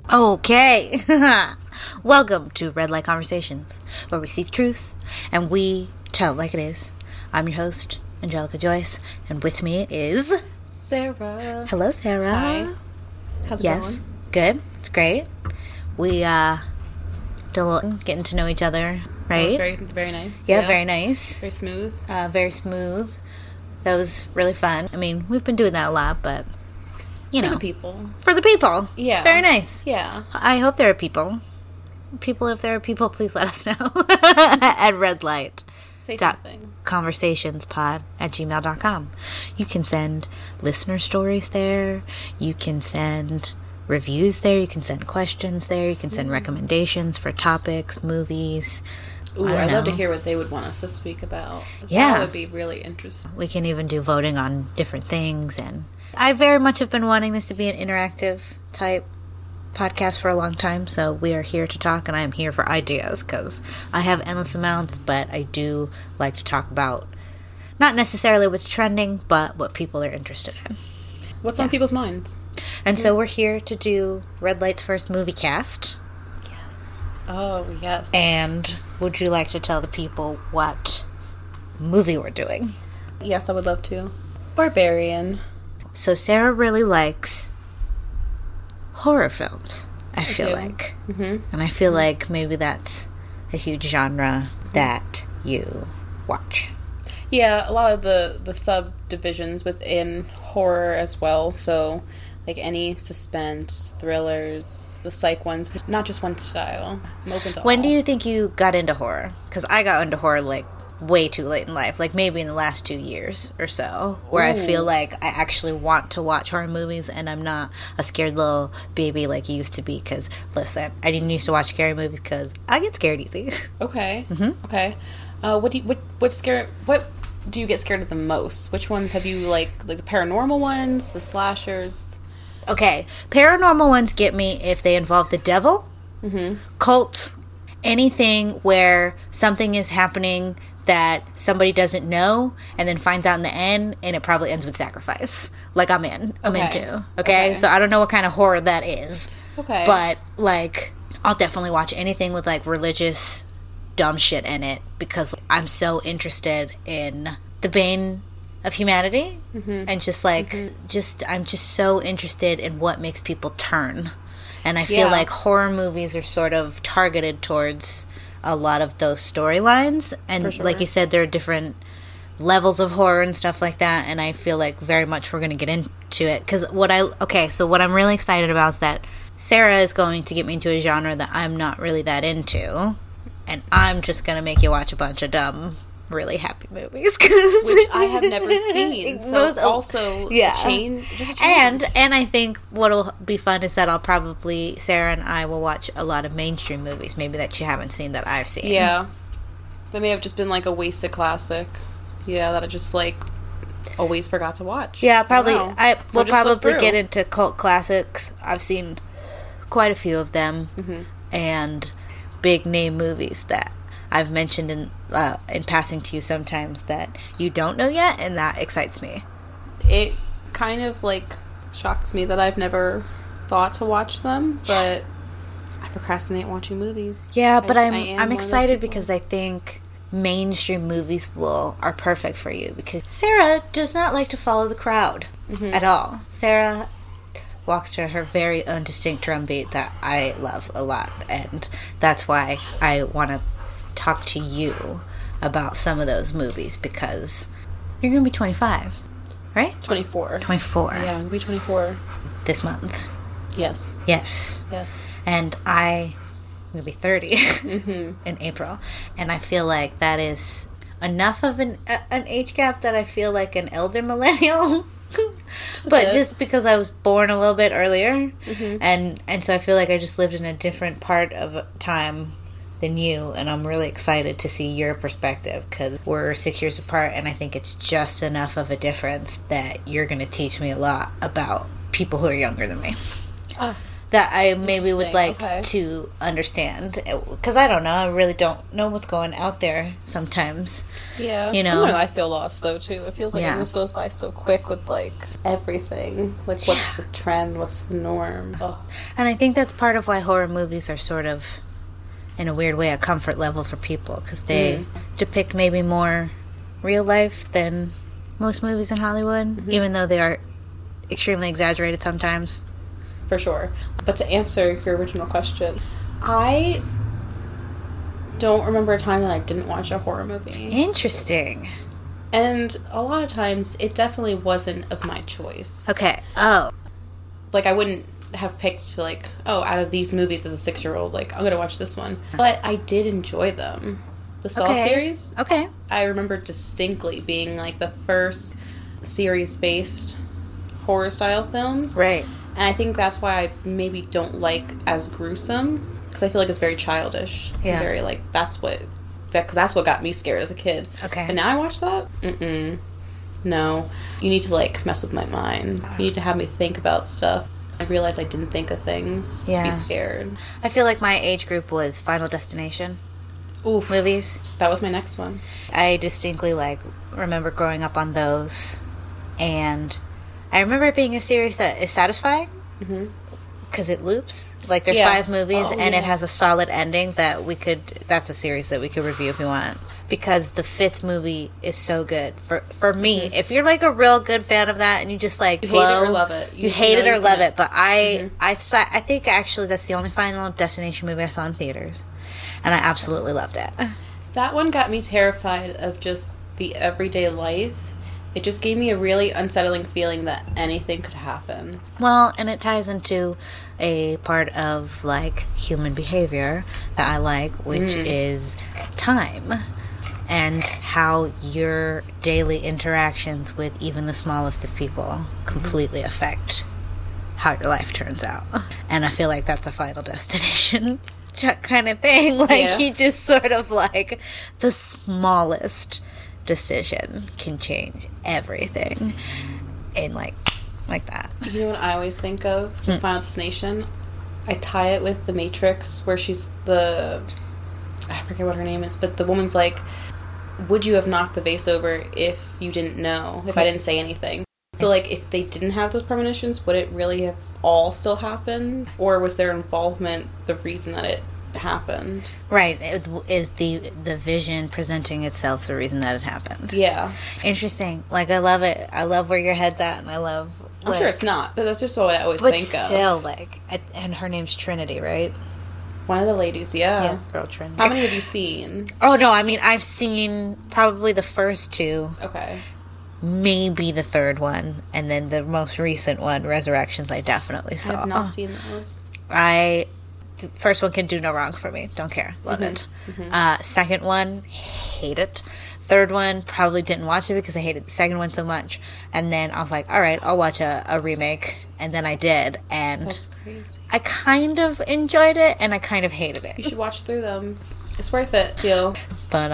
Okay. Welcome to Red Light Conversations, where we seek truth and we tell it like it is. I'm your host, Angelica Joyce, and with me is... Sarah. Hello, Sarah. Hi. How's it going? Good. It's great. We, did a little getting to know each other, right? That was very, very nice. Yeah, very nice. Very smooth. Very smooth. That was really fun. I mean, we've been doing that a lot, but... You know. For the people. For the people. Yeah. Very nice. Yeah. I hope there are people. People, if there are people, please let us know. At Red Light. Say something. Conversationspod@gmail.com. You can send listener stories there. You can send reviews there. You can send questions there. You can send recommendations for topics, movies. Ooh, I'd love to hear what they would want us to speak about. Yeah. That would be really interesting. We can even do voting on different things, and I very much have been wanting this to be an interactive type podcast for a long time, so we are here to talk, and I am here for ideas, because I have endless amounts, but I do like to talk about not necessarily what's trending, but what people are interested in. What's on people's minds? And so we're here to do Red Light's first movie cast. Yes. Oh, yes. And would you like to tell the people what movie we're doing? Yes, I would love to. Barbarian. So Sarah really likes horror films, I feel do. like. Mm-hmm. And I feel like maybe that's a huge genre that you watch. Yeah, a lot of the subdivisions within horror as well. So, like any suspense, thrillers, the psych ones, not just one style. I'm open to all. When do you think you got into horror? Because I got into horror, like, way too late in life. Like, maybe in the last 2 years or so. Where I feel like I actually want to watch horror movies and I'm not a scared little baby like I used to be. Because, listen, I didn't used to watch scary movies because I get scared easy. Okay. Mm-hmm. Okay. What do you get scared of the most? Which ones have you like the paranormal ones, the slashers? Okay, paranormal ones get me if they involve the devil, cults, anything where something is happening that somebody doesn't know and then finds out in the end, and it probably ends with sacrifice. Like, I'm into. Okay? So I don't know what kind of horror that is. Okay. But, like, I'll definitely watch anything with, like, religious dumb shit in it because I'm so interested in the bane of humanity and just, like, I'm just so interested in what makes people turn. And I feel like horror movies are sort of targeted towards a lot of those storylines. And like you said, there are different levels of horror and stuff like that. And I feel like very much we're going to get into it. Because what I'm really excited about is that Sarah is going to get me into a genre that I'm not really that into. And I'm just going to make you watch a bunch of dumb, really happy movies. Which I have never seen. So also just a change. And I think what'll be fun is that Sarah and I will watch a lot of mainstream movies, maybe that you haven't seen that I've seen. Yeah. That may have just been like a wasted classic. Yeah, that I just like always forgot to watch. Yeah, probably. We'll probably get get into cult classics. I've seen quite a few of them. And big name movies that I've mentioned in passing to you sometimes that you don't know yet, and that excites me. It kind of like shocks me that I've never thought to watch them, but I procrastinate watching movies. Yeah, but I'm excited because I think mainstream movies are perfect for you because Sarah does not like to follow the crowd at all. Sarah walks to her very own distinct drum beat that I love a lot, and that's why I want to talk to you about some of those movies because you're going to be 25, right? 24. 24. Yeah, I'm going to be 24. This month. Yes. Yes. And I'm going to be 30 in April, and I feel like that is enough of an age gap that I feel like an elder millennial. Just because I was born a little bit earlier, and so I feel like I just lived in a different part of time than you, and I'm really excited to see your perspective because we're 6 years apart, and I think it's just enough of a difference that you're going to teach me a lot about people who are younger than me. that I maybe would like Okay. to understand. Because I don't know. I really don't know what's going out there sometimes. Yeah. You know? Sometimes I feel lost, though, too. It feels like Yeah. it just goes by so quick with, like, everything. Like, what's the trend? What's the norm? Ugh. And I think that's part of why horror movies are sort of, in a weird way, a comfort level for people. Because they depict maybe more real life than most movies in Hollywood. Even though they are extremely exaggerated sometimes. For sure. But to answer your original question, I don't remember a time that I didn't watch a horror movie. Interesting. And a lot of times, it definitely wasn't of my choice. Okay. Oh. Like, I wouldn't have picked, like, oh, out of these movies as a 6-year-old, like, I'm gonna watch this one. But I did enjoy them. The Saw series, Okay. I remember distinctly being, like, the first series-based horror-style films. Right. And I think that's why I maybe don't like as gruesome, because I feel like it's very childish. Yeah. And very, like, because that's what got me scared as a kid. Okay. But now I watch that, no. You need to, like, mess with my mind. You need to have me think about stuff. I realized I didn't think of things to be scared. I feel like my age group was Final Destination Oof. movies. That was my next one. I distinctly, like, remember growing up on those. And I remember it being a series that is satisfying. Because it loops. Like, there's 5 movies, and it has a solid ending that that's a series that we could review if you want. Because the 5th movie is so good. For me, if you're, like, a real good fan of that, and you just, like, You hate it or love it. You hate it or love it. But I think, actually, that's the only Final Destination movie I saw in theaters. And I absolutely loved it. That one got me terrified of just the everyday life. It just gave me a really unsettling feeling that anything could happen. Well, and it ties into a part of, like, human behavior that I like, which is time. And how your daily interactions with even the smallest of people completely affect how your life turns out. And I feel like that's a Final Destination kind of thing. Like, you just sort of, like, the smallest decision can change everything. And, like that. You know what I always think of with Final Destination? I tie it with The Matrix, where she's I forget what her name is, but the woman's like, would you have knocked the vase over if you didn't know, if I didn't say anything? So, like, if they didn't have those premonitions, would it really have all still happened? Or was their involvement the reason that it happened? Right. It is the vision presenting itself the reason that it happened. Yeah. Interesting. Like, I love it. I love where your head's at, and I love... I'm sure it's not, but that's just what I always but think of. still, like... And her name's Trinity, right? One of the ladies, yeah. Girl Trinity. How many have you seen? Oh, no, I mean, I've seen probably the first 2. Okay. Maybe the 3rd one. And then the most recent one, Resurrections, I definitely saw. I have not seen those. The first one can do no wrong for me. Don't care. Love it. Second one, hate it. Third one, probably didn't watch it because I hated the second one so much. And then I was like, all right, I'll watch a remake. And then I did. And that's crazy. I kind of enjoyed it, and I kind of hated it. You should watch through them. It's worth it, Theo. But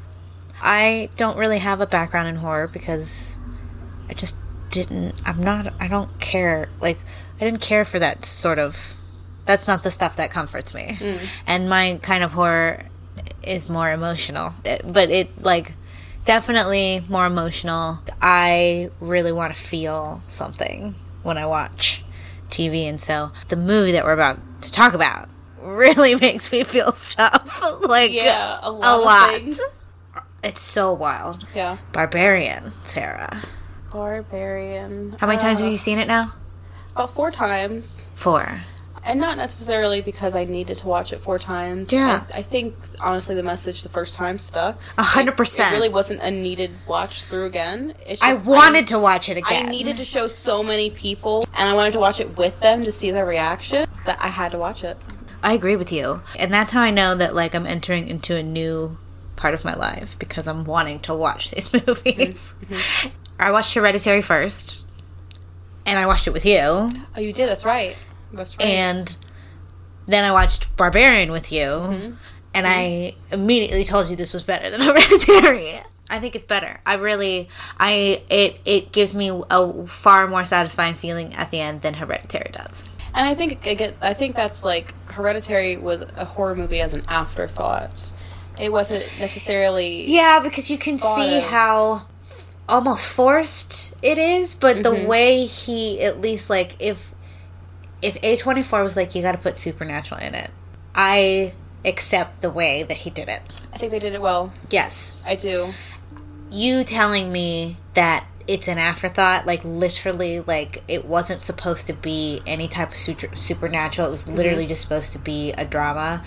I don't really have a background in horror because I just didn't. I don't care. Like, I didn't care for that sort of. That's not the stuff that comforts me. And my kind of horror is more emotional. But it, like, definitely more emotional. I really want to feel something when I watch TV. And so the movie that we're about to talk about really makes me feel stuff. Like, yeah, a lot. Of things. It's so wild. Yeah. Barbarian, Sarah. Barbarian. How many times have you seen it now? About 4 times. 4. And not necessarily because I needed to watch it 4 times. Yeah. I think, honestly, the message the first time stuck. 100%. It really wasn't a needed watch through again. It's I just, wanted to watch it again. I needed to show so many people, and I wanted to watch it with them to see their reaction, that I had to watch it. I agree with you. And that's how I know that, like, I'm entering into a new part of my life, because I'm wanting to watch these movies. Mm-hmm. I watched Hereditary first, and I watched it with you. Oh, you did? That's right. That's right. And then I watched Barbarian with you, and I immediately told you this was better than Hereditary. I think it's better. It gives me a far more satisfying feeling at the end than Hereditary does. And I think that's like Hereditary was a horror movie as an afterthought. It wasn't necessarily. Yeah, because you can see how almost forced it is, but the way he at least like if A24 was like, you got to put supernatural in it, I accept the way that he did it. I think they did it well. Yes, I do. You telling me that it's an afterthought, like literally, like it wasn't supposed to be any type of supernatural. It was literally just supposed to be a drama.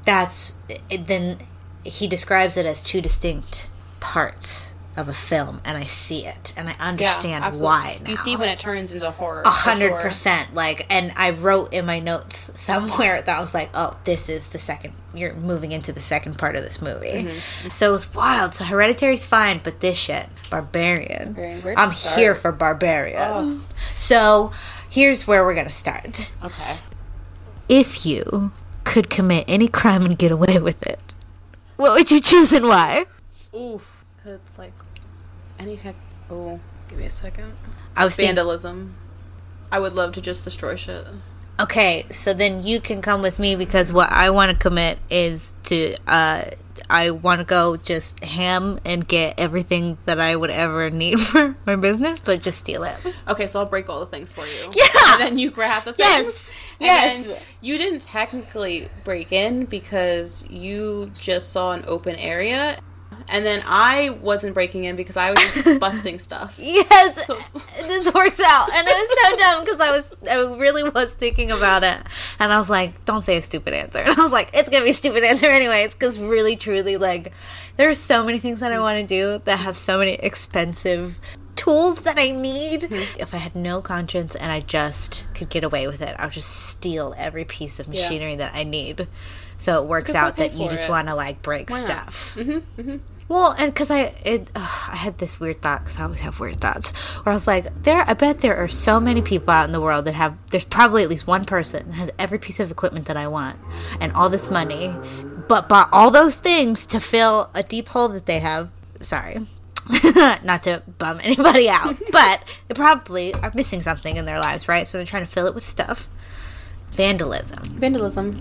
Then he describes it as two distinct parts of a film, and I see it, and I understand why now. You see when it turns into horror. 100%. Like, and I wrote in my notes somewhere that I was like, oh, this is the second, you're moving into the second part of this movie. So it was wild. So Hereditary's fine, but this shit, Barbarian. I'm here for Barbarian. Oh. So here's where we're gonna start. Okay. If you could commit any crime and get away with it, what would you choose and why? Ooh, it's like any heck. Oh, give me a second. I was vandalism. I would love to just destroy shit. Okay, so then you can come with me, because what I want to commit is to I want to go just ham and get everything that I would ever need for my business, but just steal it. Okay, so I'll break all the things for you. Yeah! And then you grab the things. Yes! And you didn't technically break in because you just saw an open area. And then I wasn't breaking in because I was just busting stuff. Yes, so this works out. And it was so dumb because I really was thinking about it. And I was like, don't say a stupid answer. And I was like, it's going to be a stupid answer anyways. Because really, truly, like, there's so many things that I want to do that have so many expensive tools that I need. If I had no conscience and I just could get away with it, I would just steal every piece of machinery that I need. So it works out that you just want to, like, break stuff. Well, and because I had this weird thought, because I always have weird thoughts, where I was like, I bet there are so many people out in the world that there's probably at least one person that has every piece of equipment that I want, and all this money, but bought all those things to fill a deep hole that they have. Sorry. Not to bum anybody out, but they probably are missing something in their lives, right? So they're trying to fill it with stuff. Vandalism.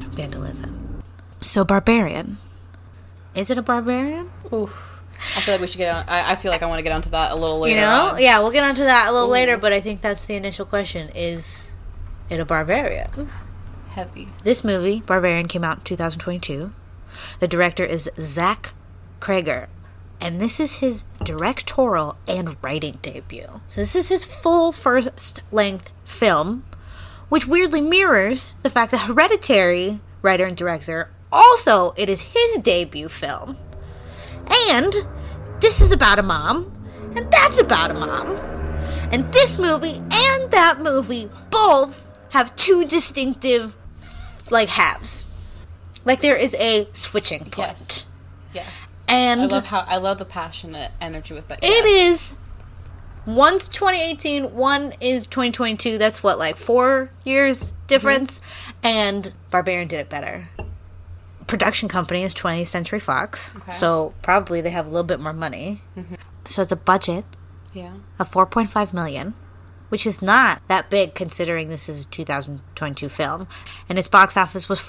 So Barbarian. Is it a barbarian? Oof. I feel like we should get on. I feel like I want to get onto that a little later. You know? Yeah, we'll get onto that a little later, but I think that's the initial question. Is it a barbarian? Oof. Heavy. This movie, Barbarian, came out in 2022. The director is Zach Cregger, and this is his directorial and writing debut. So this is his full first-length film, which weirdly mirrors the fact that Hereditary, writer and director, also, it is his debut film. And this is about a mom, and that's about a mom. And this movie and that movie both have two distinctive, like, halves. Like, there is a switching point. Yes. And I love the passionate energy with that. It is. One's 2018, one is 2022. That's what, like 4 years difference? And Barbarian did it better. Production company is 20th Century Fox, so probably they have a little bit more money. So it's a budget of $4.5 million, which is not that big considering this is a 2022 film, and its box office was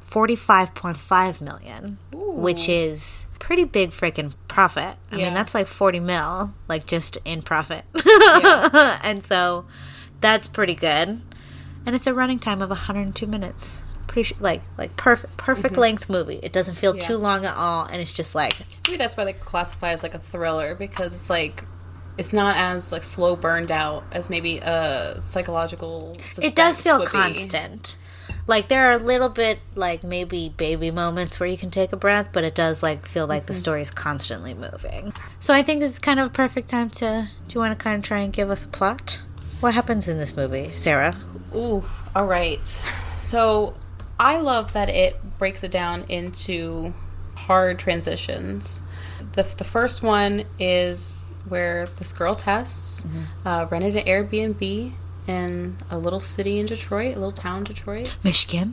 $45.5h million, which is pretty big freaking profit. I mean, that's like 40 mil, like just in profit. And so that's pretty good, and it's a running time of 102 minutes. Pretty like perfect length movie. It doesn't feel too long at all, and it's just like, maybe that's why they classify it as like a thriller, because it's like it's not as like slow burned out as maybe a psychological suspense. It does feel constant. Like there are a little bit like maybe baby moments where you can take a breath, but it does like feel like the story is constantly moving. So I think this is kind of a perfect time to. Do you want to kind of try and give us a plot? What happens in this movie, Sarah? Ooh, all right. So I love that it breaks it down into hard transitions. The first one is where this girl, Tess, rented an Airbnb in a little city in Detroit, a little town in Detroit. Michigan.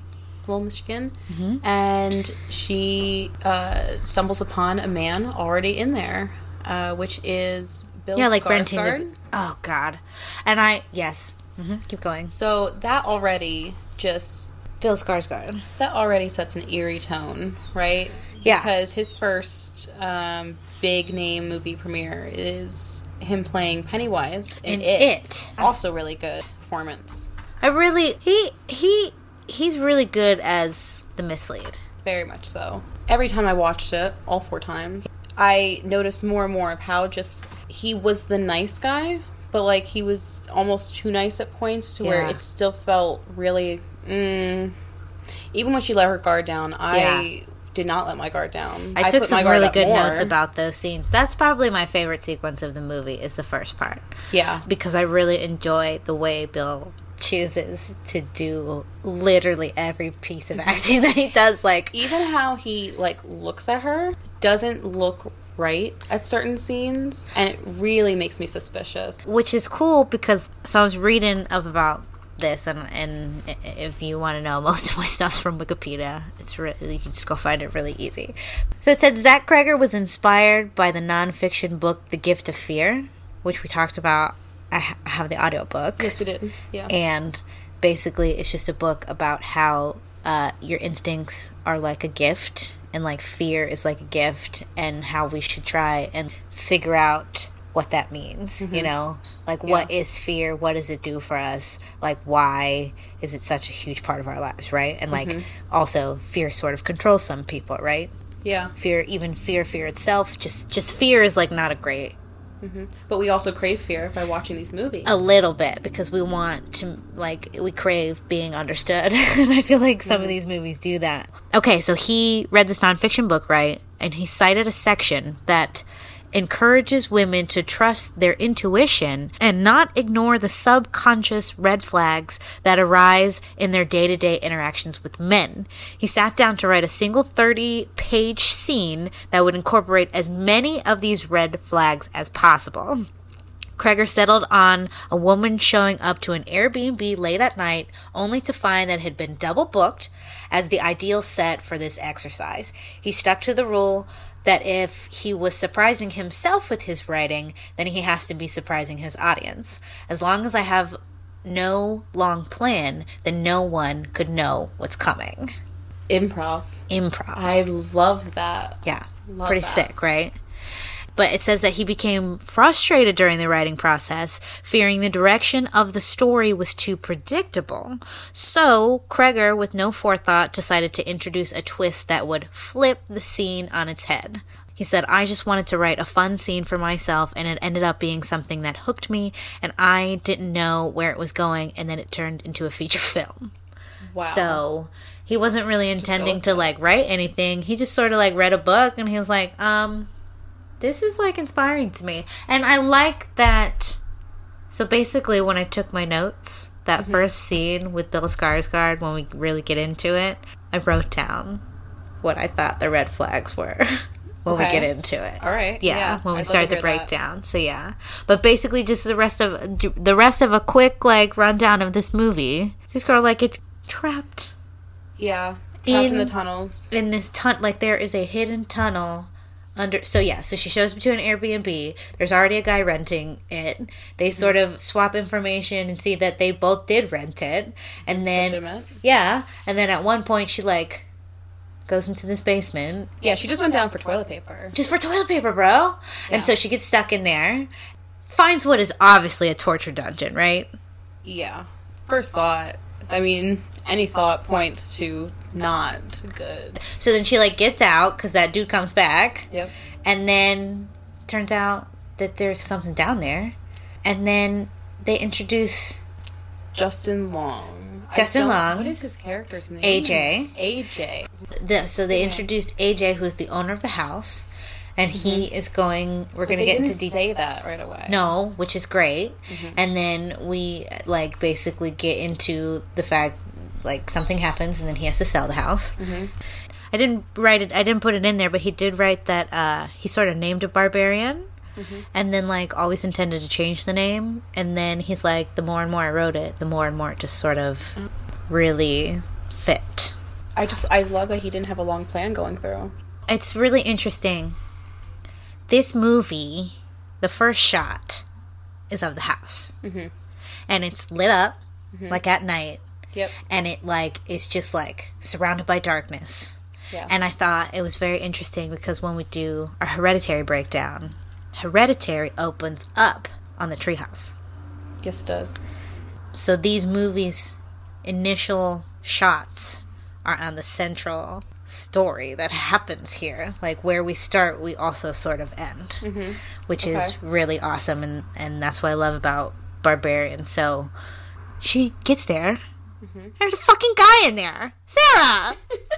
And she stumbles upon a man already in there, which is Bill Skarsgård. Like renting oh, God. And yes. Keep going. So that already just... Bill Skarsgård. That already sets an eerie tone, right? Yeah. Because his first big name movie premiere is him playing Pennywise in It. Also really good performance. He's really good as the mislead. Very much so. Every time I watched it, all 4 times, I noticed more and more of how just he was the nice guy, but like he was almost too nice at points to where it still felt really... Even when she let her guard down, I did not let my guard down. I took some really good notes about those scenes. That's probably my favorite sequence of the movie, is the first part. Yeah. Because I really enjoy the way Bill chooses to do literally every piece of acting that he does. Like, even how he like looks at her doesn't look right at certain scenes, and it really makes me suspicious. Which is cool because I was reading up about this, and if you want to know, most of my stuff's from Wikipedia. It's really, you can just go find it really easy. So it said Zach Cregger was inspired by the nonfiction book The Gift of Fear, which we talked about. I have the audiobook. Yes, we did. Yeah. And basically it's just a book about how your instincts are like a gift, and like fear is like a gift, and how we should try and figure out what that means, you know? Like, what is fear? What does it do for us? Like, why is it such a huge part of our lives, right? And, like, also, fear sort of controls some people, right? Yeah. Fear itself, just fear is, like, not a great... But we also crave fear by watching these movies. A little bit, because we want to, like, we crave being understood. And I feel like some of these movies do that. Okay, so he read this nonfiction book, right? And he cited a section that encourages women to trust their intuition and not ignore the subconscious red flags that arise in their day-to-day interactions with men. He sat down to write a single 30-page scene that would incorporate as many of these red flags as possible. Cregger settled on a woman showing up to an Airbnb late at night only to find that it had been double booked as the ideal set for this exercise. He stuck to the rule that if he was surprising himself with his writing, then he has to be surprising his audience. As long as I have no long plan, then no one could know what's coming. Improv. I love that. Yeah. Pretty sick, right? But it says that he became frustrated during the writing process, fearing the direction of the story was too predictable. So, Cregger, with no forethought, decided to introduce a twist that would flip the scene on its head. He said, I just wanted to write a fun scene for myself, and it ended up being something that hooked me, and I didn't know where it was going, and then it turned into a feature film. Wow. So, he wasn't really intending to, like, write anything. He just sort of, like, read a book, and he was like, this is, like, inspiring to me. And I like that. So basically, when I took my notes, that first scene with Bill Skarsgård, when we really get into it, I wrote down what I thought the red flags were when we get into it. All right. Yeah, when we start the breakdown. So yeah. But basically, just the rest of a quick, like, rundown of this movie. This girl, like, it's trapped. Yeah. Trapped in the tunnels. In this like, there is a hidden tunnel so she shows up to an Airbnb. There's already a guy renting it. They sort of swap information and see that they both did rent it. And then and then at one point she, like, goes into this basement. Yeah, she just went down for toilet paper. Just for toilet paper, bro. Yeah. And so she gets stuck in there. Finds what is obviously a torture dungeon, right? Yeah. First thought. I mean, any thought points to not good. So then she, like, gets out because that dude comes back. Yep. And then turns out that there's something down there. And then they introduce Justin Long. What is his character's name? AJ. So they introduced AJ, who's the owner of the house. And he is going... We're going to get into... They didn't say that right away. No, which is great. And then we, like, basically get into the fact, like, something happens and then he has to sell the house. I didn't put it in there, but he did write that he sort of named a barbarian. And then, like, always intended to change the name. And then he's like, the more and more I wrote it, the more and more it just sort of really fit. I love that he didn't have a long plan going through. It's really interesting. This movie, the first shot is of the house. And it's lit up, like, at night. Yep. And it, like, is just, like, surrounded by darkness. Yeah. And I thought it was very interesting because when we do our Hereditary breakdown, Hereditary opens up on the treehouse. Yes, it does. So these movies' initial shots are on the central story that happens here. Like, where we start, we also sort of end. Mm-hmm. Which is really awesome, and that's what I love about Barbarian. So she gets there. Mm-hmm. There's a fucking guy in there. Sarah!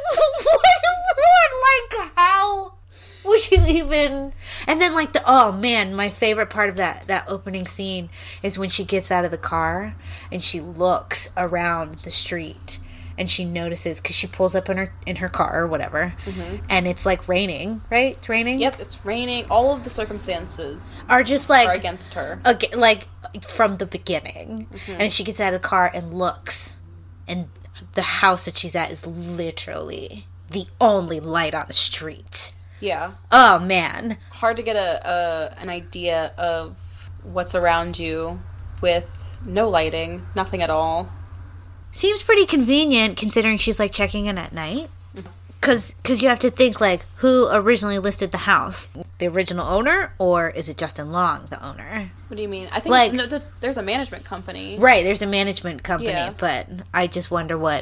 Like, how would you even... And then, like, oh, man, my favorite part of that opening scene is when she gets out of the car and she looks around the street and she notices, because she pulls up in her car or whatever, and it's, like, raining, right? It's raining? Yep, it's raining. All of the circumstances are just, like... are against her. Like, from the beginning. Mm-hmm. And she gets out of the car and looks, and the house that she's at is literally the only light on the street. Yeah. Oh, man. Hard to get an idea of what's around you with no lighting, nothing at all. Seems pretty convenient considering she's, like, checking in at night. Because you have to think, like, who originally listed the house? The original owner, or is it Justin Long, the owner? What do you mean? I think, like, there's a management company. Right, there's a management company, but I just wonder what...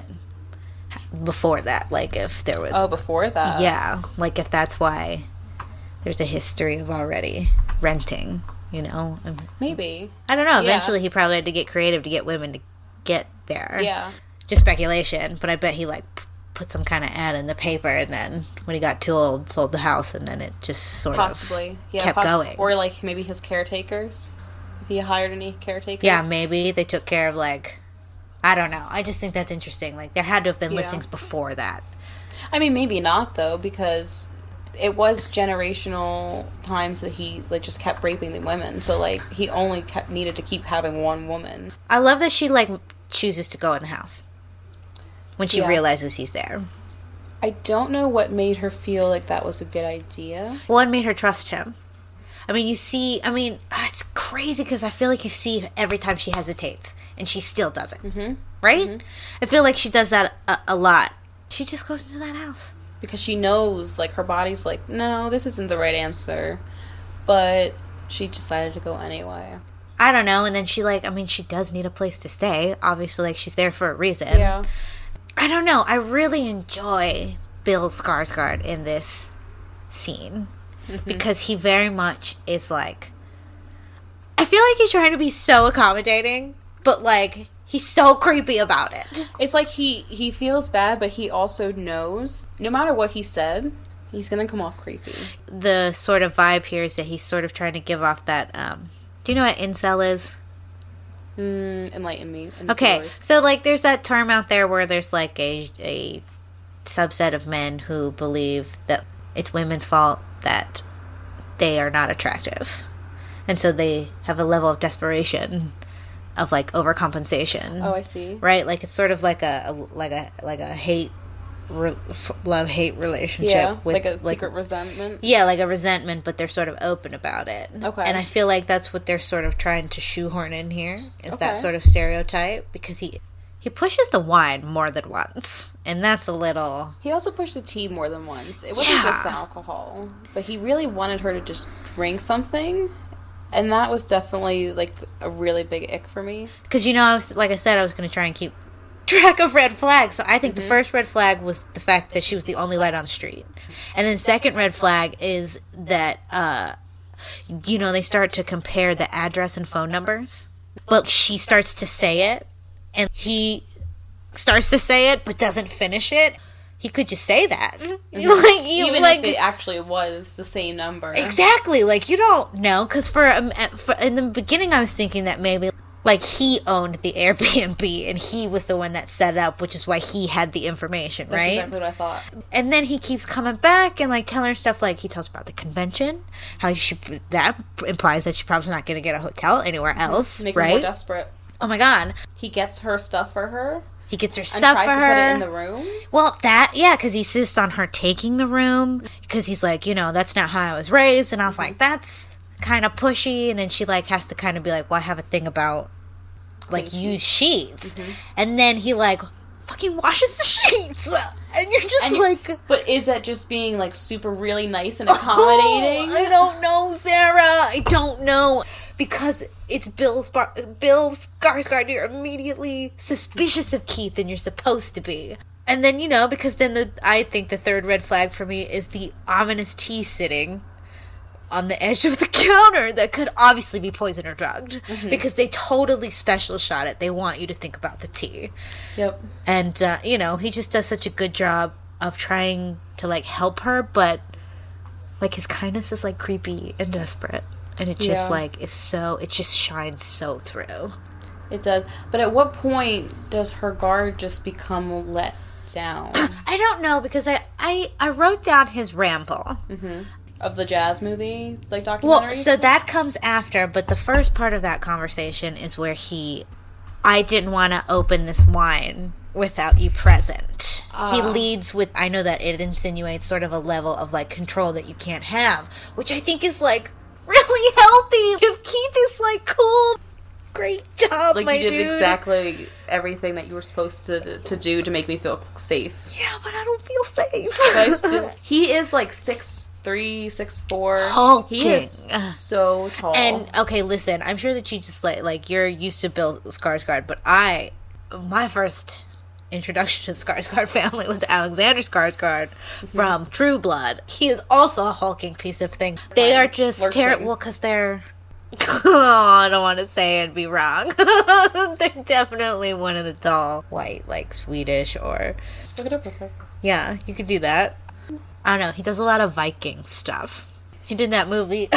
before that, like, if there was... Oh, before that? Yeah, like, if that's why there's a history of already renting, you know? Maybe. I don't know. Eventually, he probably had to get creative to get women to get there. Yeah. Just speculation, but I bet he, like, put some kind of ad in the paper, and then when he got too old, sold the house, and then it just sort of kept going. Or, like, maybe his caretakers. If he hired any caretakers. Yeah, maybe. They took care of, like... I don't know. I just think that's interesting. Like, there had to have been listings before that. I mean, maybe not, though, because it was generational times that he, like, just kept raping the women. So, like, he only needed to keep having one woman. I love that she, like, chooses to go in the house when she realizes he's there. I don't know what made her feel like that was a good idea. What made her trust him? I mean, it's crazy because I feel like you see every time she hesitates, and she still does it. Mm-hmm. Right? Mm-hmm. I feel like she does that a lot. She just goes into that house. Because she knows, like, her body's like, no, this isn't the right answer. But she decided to go anyway. I don't know, and then she, like, I mean, she does need a place to stay. Obviously, like, she's there for a reason. Yeah. I don't know. I really enjoy Bill Skarsgård in this scene. Mm-hmm. Because he very much is, like... I feel like he's trying to be so accommodating, but, like, he's so creepy about it. It's like he feels bad, but he also knows, no matter what he said, he's gonna come off creepy. The sort of vibe here is that he's sort of trying to give off that, do you know what incel is? Enlighten me. Okay, so, like, there's that term out there where there's, like, a subset of men who believe that it's women's fault that they are not attractive. And so they have a level of desperation of, like, overcompensation. Oh, I see. Right? Like, it's sort of like a hate, love-hate relationship. Yeah, with, like a secret resentment. Yeah, like a resentment, but they're sort of open about it. Okay. And I feel like that's what they're sort of trying to shoehorn in here, is that sort of stereotype, because he pushes the wine more than once, and that's a little... He also pushed the tea more than once. It wasn't just the alcohol, but he really wanted her to just drink something, and that was definitely, like, a really big ick for me. Because, you know, I was going to try and keep track of red flags, so I think the first red flag was the fact that she was the only light on the street. And then the second red flag is that, you know, they start to compare the address and phone numbers, but she starts to say it, and he starts to say it, but doesn't finish it. He could just say that. Mm-hmm. Even if it actually was the same number. Exactly. Like, you don't know. Because for in the beginning, I was thinking that maybe, like, he owned the Airbnb, and he was the one that set it up, which is why he had the information, right? That's exactly what I thought. And then he keeps coming back and, like, telling her stuff, like, he tells about the convention, how that implies that she's probably not going to get a hotel anywhere else, Make right? her more desperate. Oh my god. He gets her stuff for her. He gets her stuff for her. And tries to put it in the room. Well, because he insists on her taking the room. Because he's like, you know, that's not how I was raised. And I was like, that's kind of pushy. And then she, like, has to kind of be like, well, I have a thing about like used sheets, and then he like fucking washes the sheets, and you're just but is that just being like super really nice and accommodating? I don't know, Sarah. I don't know, because it's Bill Skarsgård. You're immediately suspicious of Keith, and you're supposed to be. And then, because then I think the third red flag for me is the ominous tea sitting on the edge of the counter that could obviously be poisoned or drugged, because they totally special shot it. They want you to think about the tea. Yep. And, he just does such a good job of trying to, like, help her, but, like, his kindness is, like, creepy and desperate. And it just, it just shines so through. It does. But at what point does her guard just become let down? I don't know, because I wrote down his ramble. Of the jazz movie, like, documentary? Well, so that comes after, but the first part of that conversation is where I didn't want to open this wine without you present. He leads with, I know that it insinuates sort of a level of, like, control that you can't have, which I think is, like, really healthy. If Keith is, like, cool, great job, like, my dude. you did exactly everything that you were supposed to do to make me feel safe. Yeah, but I don't feel safe. He is, like, 6'3", 6'4". Hulking. He is so tall. And, okay, listen, I'm sure that you just, like, you're used to Bill Skarsgård, but my first introduction to the Skarsgård family was Alexander Skarsgård from True Blood. He is also a hulking piece of thing. They are just terrible, well, because they're... I don't want to say and be wrong. They're definitely one of the tall, white, like, Swedish or... Just look it up real quick. Yeah, you could do that. I don't know, he does a lot of Viking stuff. He did that movie,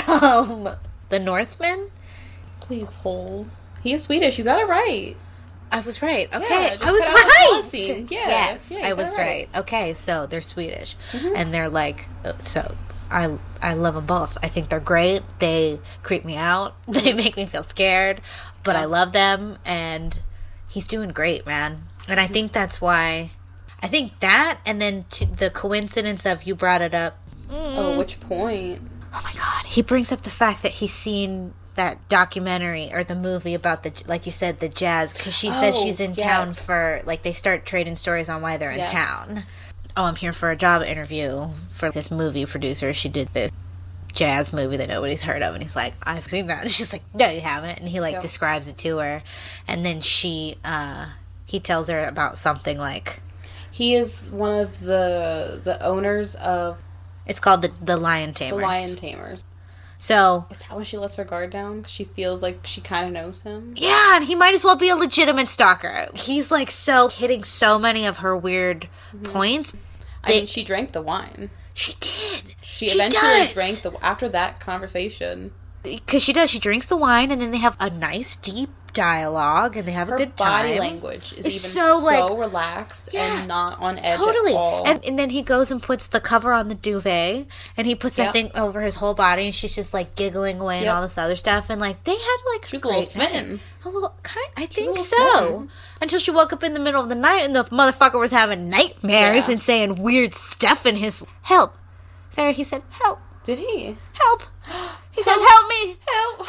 The Northman? Please hold. He is Swedish, you got it right. I was right. Okay, yeah, I was right. Yeah, yes, yeah, I was right. Okay, so they're Swedish, and they're like, so I love them both. I think they're great. They creep me out. They make me feel scared, but I love them, and he's doing great, man. And I think that's why. I think that, and then the coincidence of you brought it up. Oh, which point? Oh my God, he brings up the fact that he's seen that documentary or the movie about like you said, the jazz, because she says she's in town for, like, they start trading stories on why they're in town. Oh, I'm here for a job interview for this movie producer. She did this jazz movie that nobody's heard of, and he's like, I've seen that. And she's like, no, you haven't. And he, like, describes it to her, and then he tells her about something like, he is one of the owners of, it's called the Lion Tamers. The Lion Tamers. So... Is that when she lets her guard down? She feels like she kind of knows him? Yeah, and he might as well be a legitimate stalker. He's, like, hitting so many of her weird points. I mean, she drank the wine. She did. She eventually drank after that conversation. Because she does. She drinks the wine, and then they have a nice, deep dialogue, and they have a good time. Her body language is even so relaxed and not on edge at all. And then he goes and puts the cover on the duvet, and he puts that thing over his whole body, and she's just, like, giggling away and all this other stuff, and, like, they had, like, she was a little smitten. I think so. Until she woke up in the middle of the night, and the motherfucker was having nightmares and saying weird stuff in his... Help. Sarah, he said, help. Did he? Help. He says, help me. Help.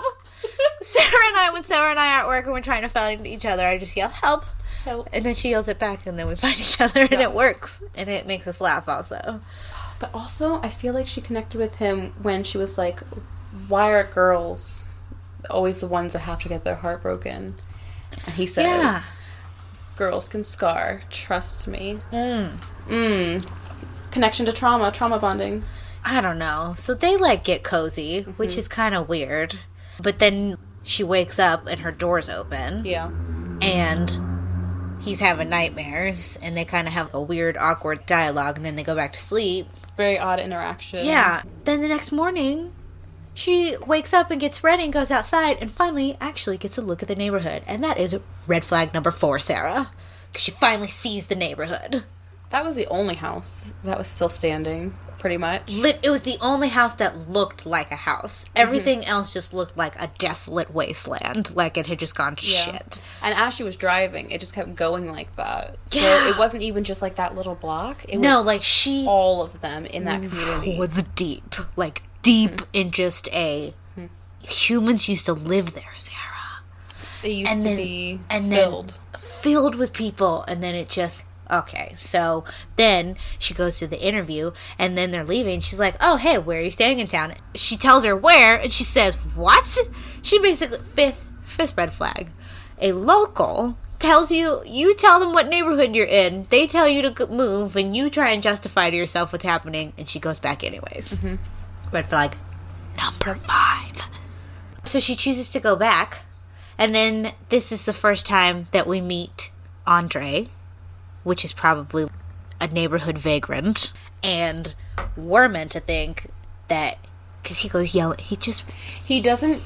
When Sarah and I are at work and we're trying to find each other, I just yell, help. Help. And then she yells it back, and then we find each other, and it works. And it makes us laugh also. But also, I feel like she connected with him when she was like, why are girls always the ones that have to get their heart broken? And he says, girls can scar. Trust me. Connection to trauma bonding. I don't know. So they, like, get cozy, which is kind of weird. But then she wakes up and her door's open. Yeah. And he's having nightmares, and they kind of have a weird, awkward dialogue, and then they go back to sleep. Very odd interaction. Yeah. Then the next morning, she wakes up and gets ready and goes outside, and finally actually gets a look at the neighborhood. And that is red flag number 4, Sarah. Because she finally sees the neighborhood. That was the only house that was still standing, pretty much. It was the only house that looked like a house. Everything else just looked like a desolate wasteland, like it had just gone to shit. And as she was driving, it just kept going like that. So it wasn't even just like that little block. It was all of them in that community. It was deep. Like, deep in just humans used to live there, Sarah. It used to be filled with people, and then it just... Okay, so then she goes to the interview, and then they're leaving. She's like, oh, hey, where are you staying in town? She tells her where, and she says, what? She basically... Fifth red flag. A local tells you tell them what neighborhood you're in. They tell you to move, and you try and justify to yourself what's happening, and she goes back anyways. Mm-hmm. Red flag number 5. So she chooses to go back, and then this is the first time that we meet Andre, which is probably a neighborhood vagrant, and we're meant to think that because he goes yelling, he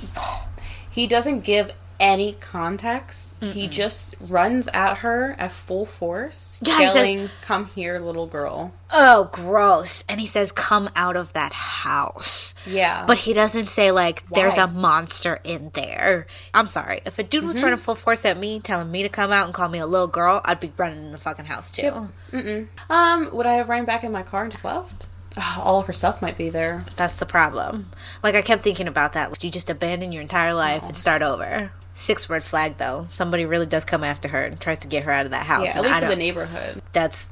doesn't give any context. Mm-mm. He just runs at her at full force, yelling, "Come here, little girl." Oh, gross. And he says, "Come out of that house." Yeah. But he doesn't say, like, why? There's a monster in there. I'm sorry. If a dude was running full force at me, telling me to come out and call me a little girl, I'd be running in the fucking house, too. Yep. Mm-mm. Would I have ran back in my car and just left? Oh, all of her stuff might be there. That's the problem. Like, I kept thinking about that. You just abandon your entire life and start over. 6th red flag, though. Somebody really does come after her and tries to get her out of that house. Yeah, at least for the neighborhood. That's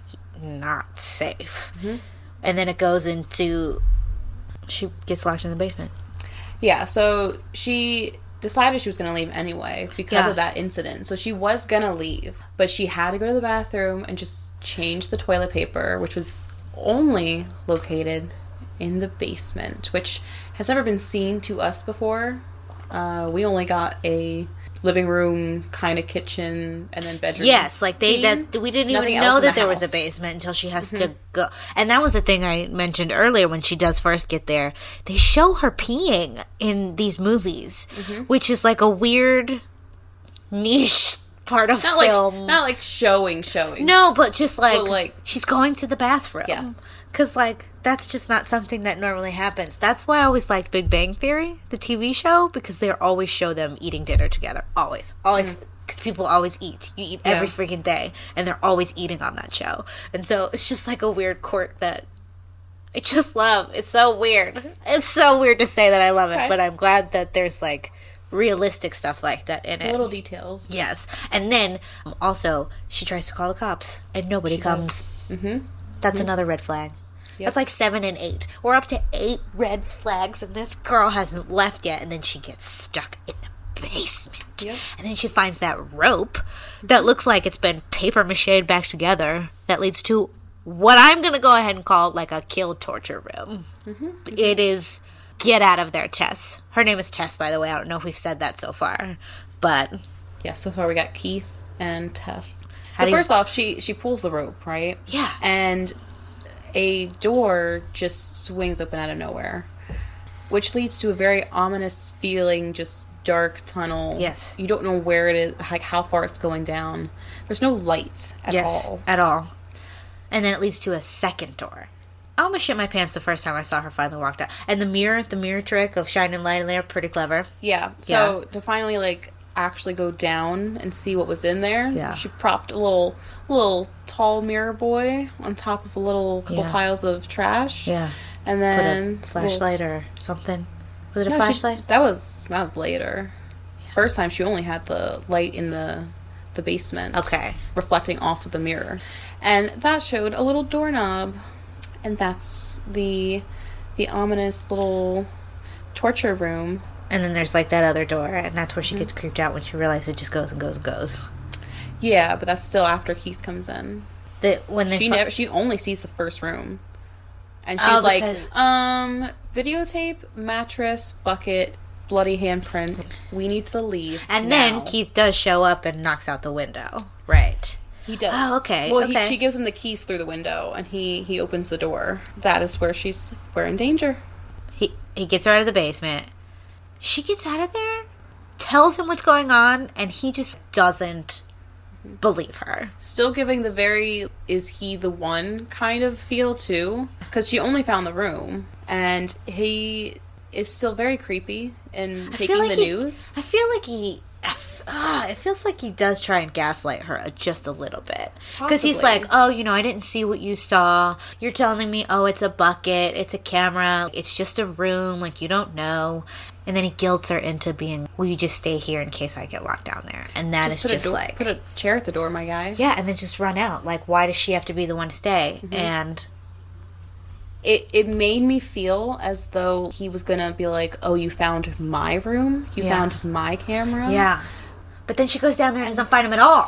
not safe. Mm-hmm. And then it goes into... She gets locked in the basement. Yeah, so she decided she was going to leave anyway because of that incident. So she was going to leave, but she had to go to the bathroom and just change the toilet paper, which was only located in the basement, which has never been seen to us before. We only got a living room kind of kitchen and then bedroom. Yes, like we didn't even know that there was a basement until she has to go. And that was the thing I mentioned earlier when she does first get there. They show her peeing in these movies, which is like a weird niche part of film. Not like showing. No, but just like she's going to the bathroom. Yes. Because, like, that's just not something that normally happens. That's why I always liked Big Bang Theory, the TV show, because they always show them eating dinner together. Always. Because people always eat. You eat every freaking day, and they're always eating on that show. And so it's just like a weird quirk that I just love. It's so weird. It's so weird to say that I love it, but I'm glad that there's, like, realistic stuff like that in it. Little details. Yes. And then, also, she tries to call the cops, and nobody comes. That's another red flag. Yep. That's like 7 and 8. We're up to 8 red flags, and this girl hasn't left yet, and then she gets stuck in the basement. Yep. And then she finds that rope that looks like it's been paper mache'd back together that leads to what I'm going to go ahead and call like a kill torture room. It is get out of there, Tess. Her name is Tess, by the way. I don't know if we've said that so far, but... Yeah, so far we got Keith and Tess. So first off, she pulls the rope, right? Yeah. And a door just swings open out of nowhere, which leads to a very ominous feeling, just dark tunnel. Yes. You don't know where it is, like how far it's going down. There's no lights at all. At all. And then it leads to a second door. I almost shit my pants the first time I saw her finally walked out. And the mirror trick of shining light in there, pretty clever. Yeah. So to finally, like, actually go down and see what was in there, she propped a little tall mirror boy on top of a little couple piles of trash. Yeah. And then put a flashlight or something. Was it a flashlight? That was later. Yeah. First time she only had the light in the basement. Okay. Reflecting off of the mirror. And that showed a little doorknob. And that's the ominous little torture room. And then there's, like, that other door, and that's where she gets creeped out when she realizes it just goes and goes and goes. Yeah, but that's still after Keith comes in. She only sees the first room. And she's videotape, mattress, bucket, bloody handprint. We need to leave And now. then Keith does show up and knocks out the window. Right. He does. Oh, okay. Well, she gives him the keys through the window, and he opens the door. That is where we're in danger. He gets her out of the basement. She gets out of there, tells him what's going on, and he just doesn't believe her. Still giving the very, is he the one kind of feel, too. Because she only found the room, and he is still very creepy in taking the news. I feel like it feels like he does try and gaslight her just a little bit. Because he's like, oh, I didn't see what you saw. You're telling me, oh, it's a bucket, it's a camera, it's just a room, like, you don't know. And then he guilts her into being, will you just stay here in case I get locked down there? And that is just like... Put a chair at the door, my guy. Yeah, and then just run out. Like, why does she have to be the one to stay? Mm-hmm. And... It made me feel as though he was gonna be like, oh, you found my room? You found my camera? Yeah. But then she goes down there and doesn't find him at all.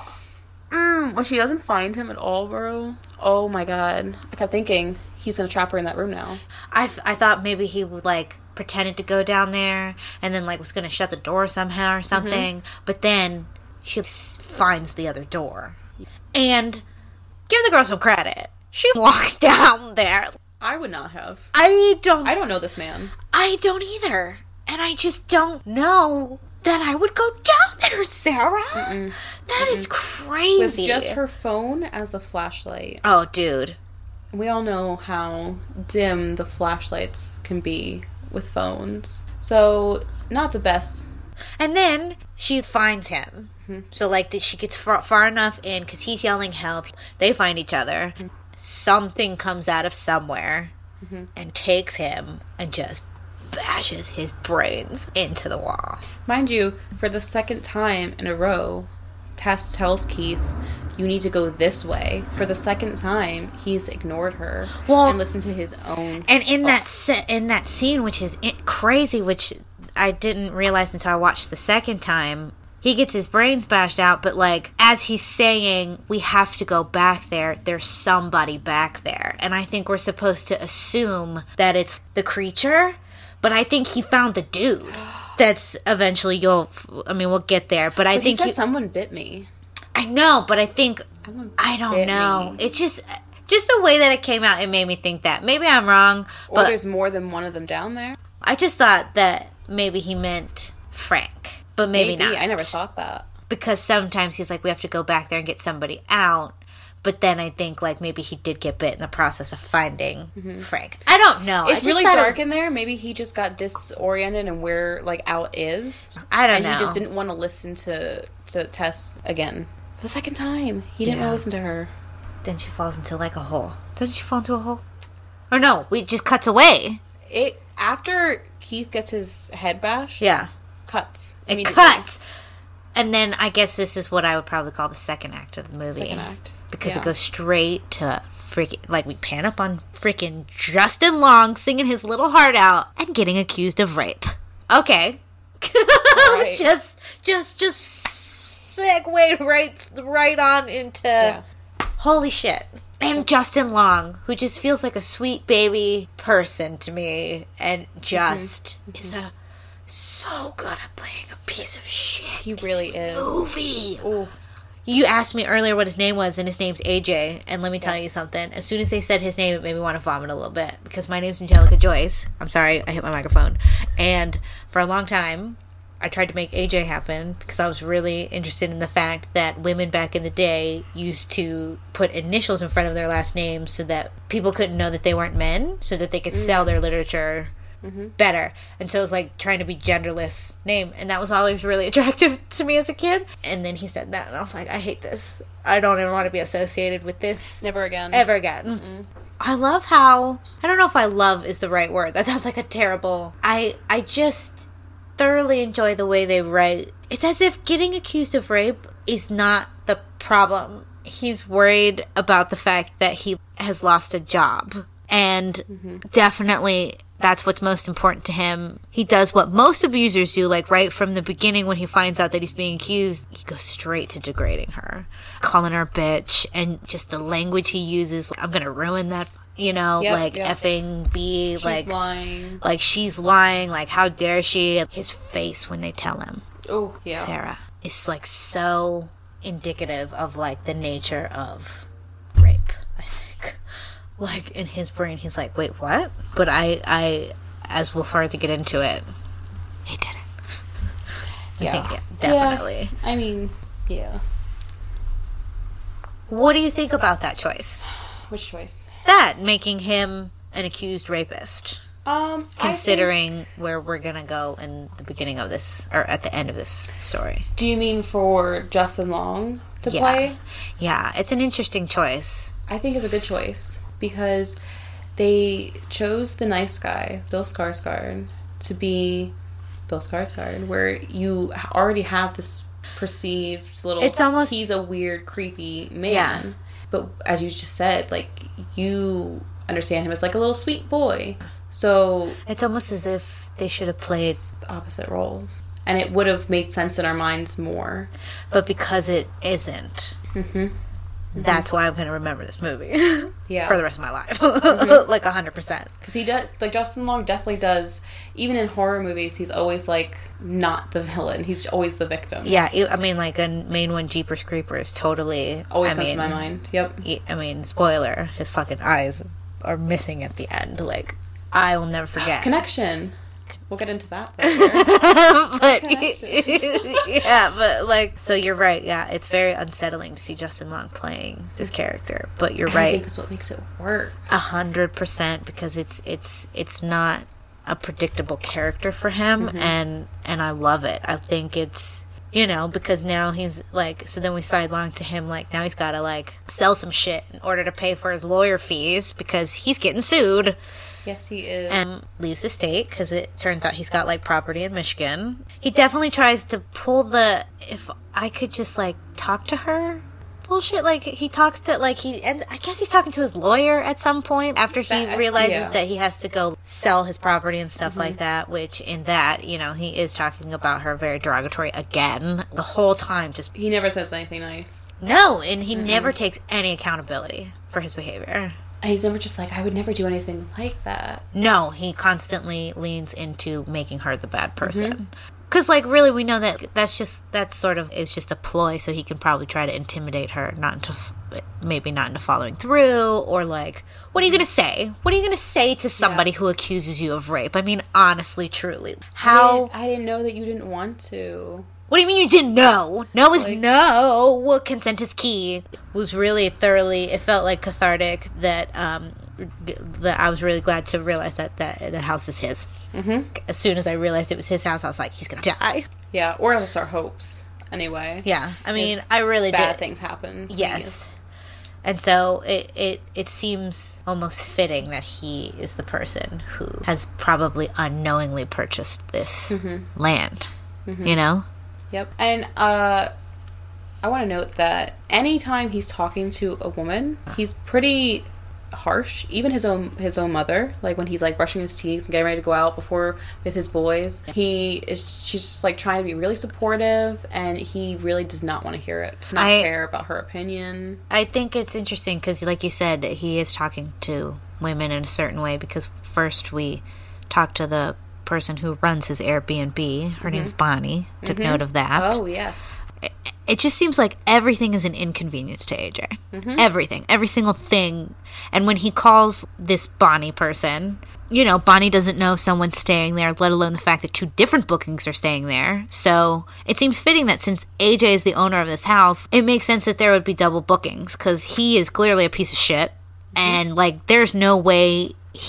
When she doesn't find him at all, bro. Oh my god. I kept thinking, he's gonna trap her in that room now. I thought maybe he would, like, pretended to go down there and then, like, was gonna shut the door somehow or something. Mm-hmm. But then she finds the other door. And give the girl some credit. She walks down there. I would not have. I don't know this man. I don't either. And I just don't know that I would go down there, Sarah. That is crazy. With just her phone as the flashlight. Oh, dude. We all know how dim the flashlights can be with phones. So, not the best. And then she finds him. Mm-hmm. So, like, she gets far enough in because he's yelling help. They find each other. Mm-hmm. Something comes out of somewhere and takes him and just bashes his brains into the wall. Mind you, for the second time in a row, Tess tells Keith, you need to go this way. For the second time, he's ignored her and listened to his own And in that scene, which is crazy, which I didn't realize until I watched the second time, he gets his brains bashed out, but, like, as he's saying, we have to go back there, there's somebody back there. And I think we're supposed to assume that it's the creature, but I think he found the dude. That's eventually we'll get there, but I think he said someone bit me. I know, but I think, I don't know. It's just the way that it came out, it made me think that. Maybe I'm wrong. Or but there's more than one of them down there. I just thought that maybe he meant Frank. But maybe not. I never thought that. Because sometimes he's like, we have to go back there and get somebody out. But then I think, like, maybe he did get bit in the process of finding Frank. I don't know. It's really dark in there. Maybe he just got disoriented and where, like, out is. I don't know. And he just didn't want to listen to Tess again. For the second time. He didn't want to listen to her. Then she falls into, like, a hole. Doesn't she fall into a hole? Or no, it just cuts away. After Keith gets his head bashed. Yeah. Cuts. It cuts. And then I guess this is what I would probably call the second act of the movie. Second act. Because it goes straight to freaking, like, we pan up on freaking Justin Long singing his little heart out and getting accused of rape. Okay. Right. just segue right on into holy shit. And Justin Long, who just feels like a sweet baby person to me and just is so good at playing a piece of shit. He really is. Movie. Ooh. You asked me earlier what his name was, and his name's AJ. And let me tell you something. As soon as they said his name, it made me want to vomit a little bit. Because my name's Angelica Joyce. I'm sorry, I hit my microphone. And for a long time, I tried to make AJ happen because I was really interested in the fact that women back in the day used to put initials in front of their last names so that people couldn't know that they weren't men, so that they could sell their literature better. And so it was like trying to be genderless name, and that was always really attractive to me as a kid. And then he said that and I was like, I hate this. I don't ever want to be associated with this never again ever again. I love how, I don't know if I love is the right word, that sounds like a terrible, I just thoroughly enjoy the way they write. It's as if getting accused of rape is not the problem. He's worried about the fact that he has lost a job, and definitely that's what's most important to him. He does what most abusers do, like right from the beginning when he finds out that he's being accused, he goes straight to degrading her, calling her a bitch, and just the language he uses, like, I'm gonna ruin that, effing B, she's lying. Like, she's lying, like, how dare she? His face when they tell him, oh, yeah. Sarah, is, like, so indicative of, like, the nature of rape, I think. Like, in his brain, he's like, wait, what? But I as we'll further get into it, he did it. Yeah. I think, definitely. Yeah. I mean, yeah. What do you think about that choice? Which choice? That, making him an accused rapist. Considering where we're gonna go in the beginning of this, or at the end of this story. Do you mean for Justin Long to play? Yeah, it's an interesting choice. I think it's a good choice. Because they chose the nice guy, Bill Skarsgård, to be Bill Skarsgård, where you already have this perceived little... It's almost... He's a weird, creepy man. Yeah. But as you just said, like, you understand him as, like, a little sweet boy. So... It's almost as if they should have played... opposite roles. And it would have made sense in our minds more. But because it isn't... Mm-hmm. That's why I'm going to remember this movie. Yeah. For the rest of my life. Mm-hmm. Like, 100%. Because he does... Like, Justin Long definitely does... Even in horror movies, he's always, like, not the villain. He's always the victim. Yeah. I mean, like, a main one, Jeepers Creepers, totally... Always comes to my mind. Yep. I mean, spoiler. His fucking eyes are missing at the end. Like, I will never forget. Connection. We'll get into that but yeah, but like, so you're right. Yeah, it's very unsettling to see Justin Long playing this character. But you're right. I think that's what makes it work. 100%, because it's not a predictable character for him, and I love it. I think it's, you know, because now he's like, so then we sidelong to him, like, now he's got to like sell some shit in order to pay for his lawyer fees because he's getting sued. Yes, he is. And leaves the state because it turns out he's got, like, property in Michigan. He definitely tries to pull the, if I could just, like, talk to her bullshit. Like, he talks to, like, and I guess he's talking to his lawyer at some point after he realizes that he has to go sell his property and stuff like that, which in that, you know, he is talking about her very derogatory again the whole time. Just he never says anything nice. No, and he never takes any accountability for his behavior. And he's never just like, I would never do anything like that. No, he constantly leans into making her the bad person. Because, like, really, we know that that sort of is just a ploy, so he can probably try to intimidate her, maybe not into following through, or, like, what are you going to say? What are you going to say to somebody who accuses you of rape? I mean, honestly, truly. I didn't know that you didn't want to. What do you mean you didn't know? No is no. Consent is key. It was really thoroughly, it felt like cathartic that I was really glad to realize that the house is his. As soon as I realized it was his house, I was like, he's going to die. Yeah, or at least our hopes, anyway. Yeah, I mean, I really did. Bad things happen. Yes. And so it seems almost fitting that he is the person who has probably unknowingly purchased this land, you know? Yep. And I want to note that anytime he's talking to a woman, he's pretty harsh. Even his own mother, like when he's like brushing his teeth and getting ready to go out with his boys, she's just like trying to be really supportive, and he really does not want to hear it. Not care about her opinion. I think it's interesting because, like you said, he is talking to women in a certain way, because first we talk to the person who runs his Airbnb. Her name's Bonnie. Took note of that. Oh, yes. It just seems like everything is an inconvenience to AJ. Everything. Every single thing. And when he calls this Bonnie person, you know, Bonnie doesn't know if someone's staying there, let alone the fact that 2 different bookings are staying there. So it seems fitting that since AJ is the owner of this house, it makes sense that there would be double bookings, because he is clearly a piece of shit. And, like, there's no way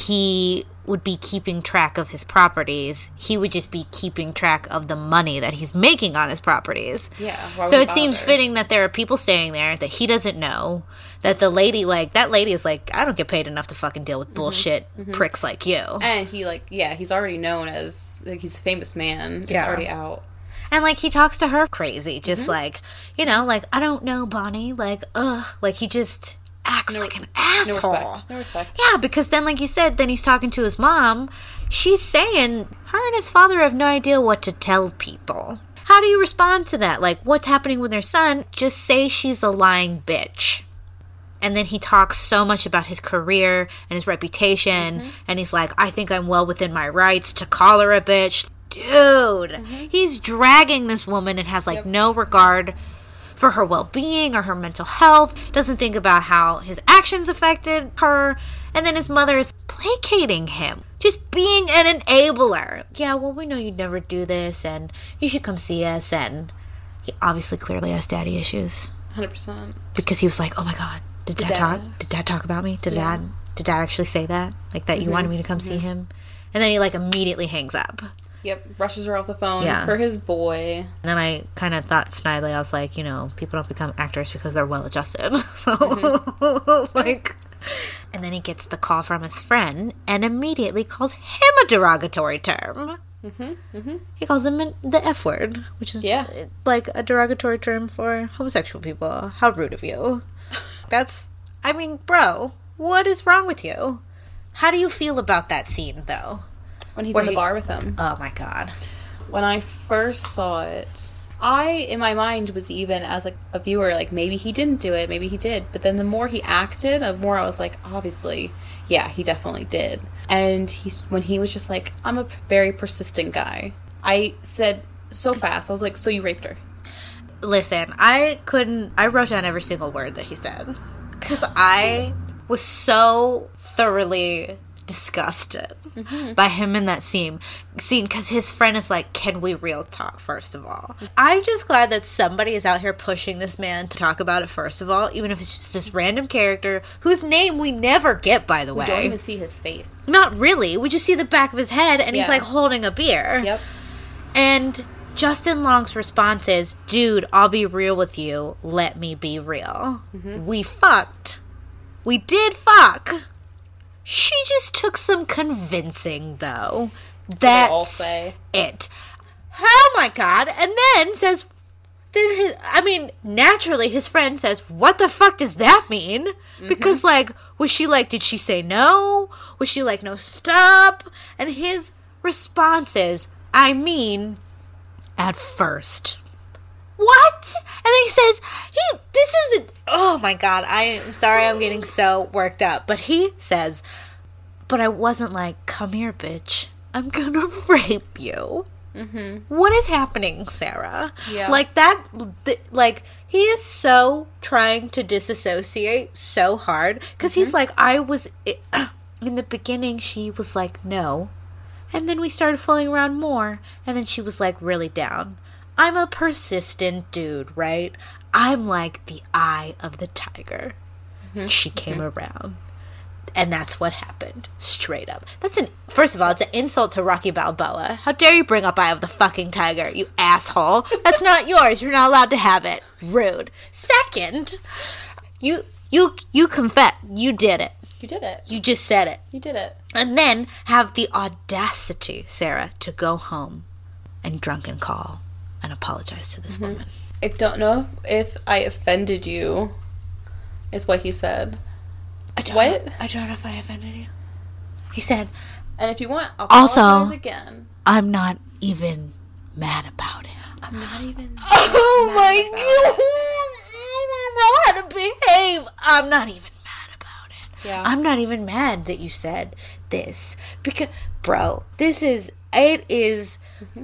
he would be keeping track of his properties. He would just be keeping track of the money that he's making on his properties. Yeah. So it seems fitting that there are people staying there that he doesn't know, that the lady, like, that lady is like, I don't get paid enough to fucking deal with bullshit pricks like you. And he, like, he's already known as, like, he's a famous man. It's already out. And, like, he talks to her crazy, just like, you know, like, I don't know, Bonnie, like, like, he just acts like an asshole. No respect. Yeah, because then, like you said, then he's talking to his mom. She's saying her and his father have no idea what to tell people. How do you respond to that? Like, what's happening with their son? Just say she's a lying bitch. And then he talks so much about his career and his reputation, and he's like, I think I'm well within my rights to call her a bitch. Dude, he's dragging this woman and has, like, no regard for her well-being or her mental health, doesn't think about how his actions affected her, and then his mother is placating him, just being an enabler. Yeah, well, we know you'd never do this, and you should come see us, and he obviously clearly has daddy issues. 100%. Because he was like, oh my god, did dad talk about me? Did dad actually say that? Like, that you wanted me to come see him? And then he, like, immediately hangs up. Yep, rushes her off the phone for his boy. And then I kind of thought snidely, I was like, you know, people don't become actors because they're well-adjusted. So, I was like... And then he gets the call from his friend and immediately calls him a derogatory term. He calls them the F word, which is like a derogatory term for homosexual people. How rude of you. I mean, bro, what is wrong with you? How do you feel about that scene, though? When he's in the bar with them. Oh, my God. When I first saw it, I, in my mind, was even, as like a viewer, like, maybe he didn't do it, maybe he did. But then the more he acted, the more I was like, obviously, yeah, he definitely did. And when he was just like, I'm a very persistent guy, I said so fast, I was like, so you raped her? Listen, I wrote down every single word that he said. Because I was so thoroughly disgusted by him in that scene because his friend is like, can we real talk, first of all? I'm just glad that somebody is out here pushing this man to talk about it, first of all, even if it's just this random character whose name we never get, by the way. We don't even see his face. Not really. We just see the back of his head, and he's like holding a beer. Yep. And Justin Long's response is, dude, I'll be real with you. Let me be real. We fucked. We did fuck. She just took some convincing, though. That's it. Oh, my God. And then says, naturally, his friend says, what the fuck does that mean? Because, like, was she like, did she say no? Was she like, no, stop? And his response is, at first. What? And then he says, this isn't, oh my God, I am sorry I'm getting so worked up. But he says, but I wasn't like, come here, bitch. I'm gonna rape you. What is happening, Sarah? Yeah. Like that, he is so trying to disassociate so hard. Because he's like, in the beginning, she was like, no. And then we started fooling around more. And then she was like really down. I'm a persistent dude, right? I'm like the eye of the tiger. She came around. And that's what happened. Straight up. First of all, it's an insult to Rocky Balboa. How dare you bring up eye of the fucking tiger, you asshole. That's not yours. You're not allowed to have it. Rude. Second, you confess. You did it. You did it. You just said it. You did it. And then have the audacity, Sarah, to go home and drunken call and apologize to this woman. I don't know if I offended you, is what he said. I don't know if I offended you. He said, and if you want, I'll apologize again. I'm not even mad about it. I'm not even oh my God. I don't know how to behave. I'm not even mad about it. Yeah. I'm not even mad that you said this. Because, bro, it is,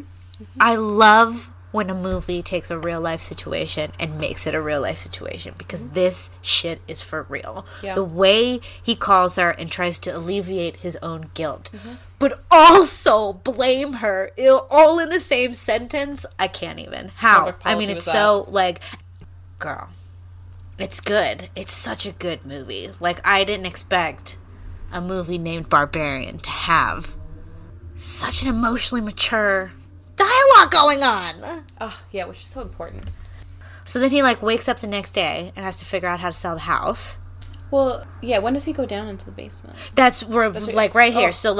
I love when a movie takes a real life situation and makes it a real life situation, because this shit is for real. Yeah. The way he calls her and tries to alleviate his own guilt, but also blame her all in the same sentence. I can't even. How? I mean, it's so like, girl, it's good. It's such a good movie. Like, I didn't expect a movie named Barbarian to have such an emotionally mature dialogue going on. Oh, yeah, which is so important. So then he, like, wakes up the next day and has to figure out how to sell the house. Well, yeah, when does he go down into the basement? That's right here. So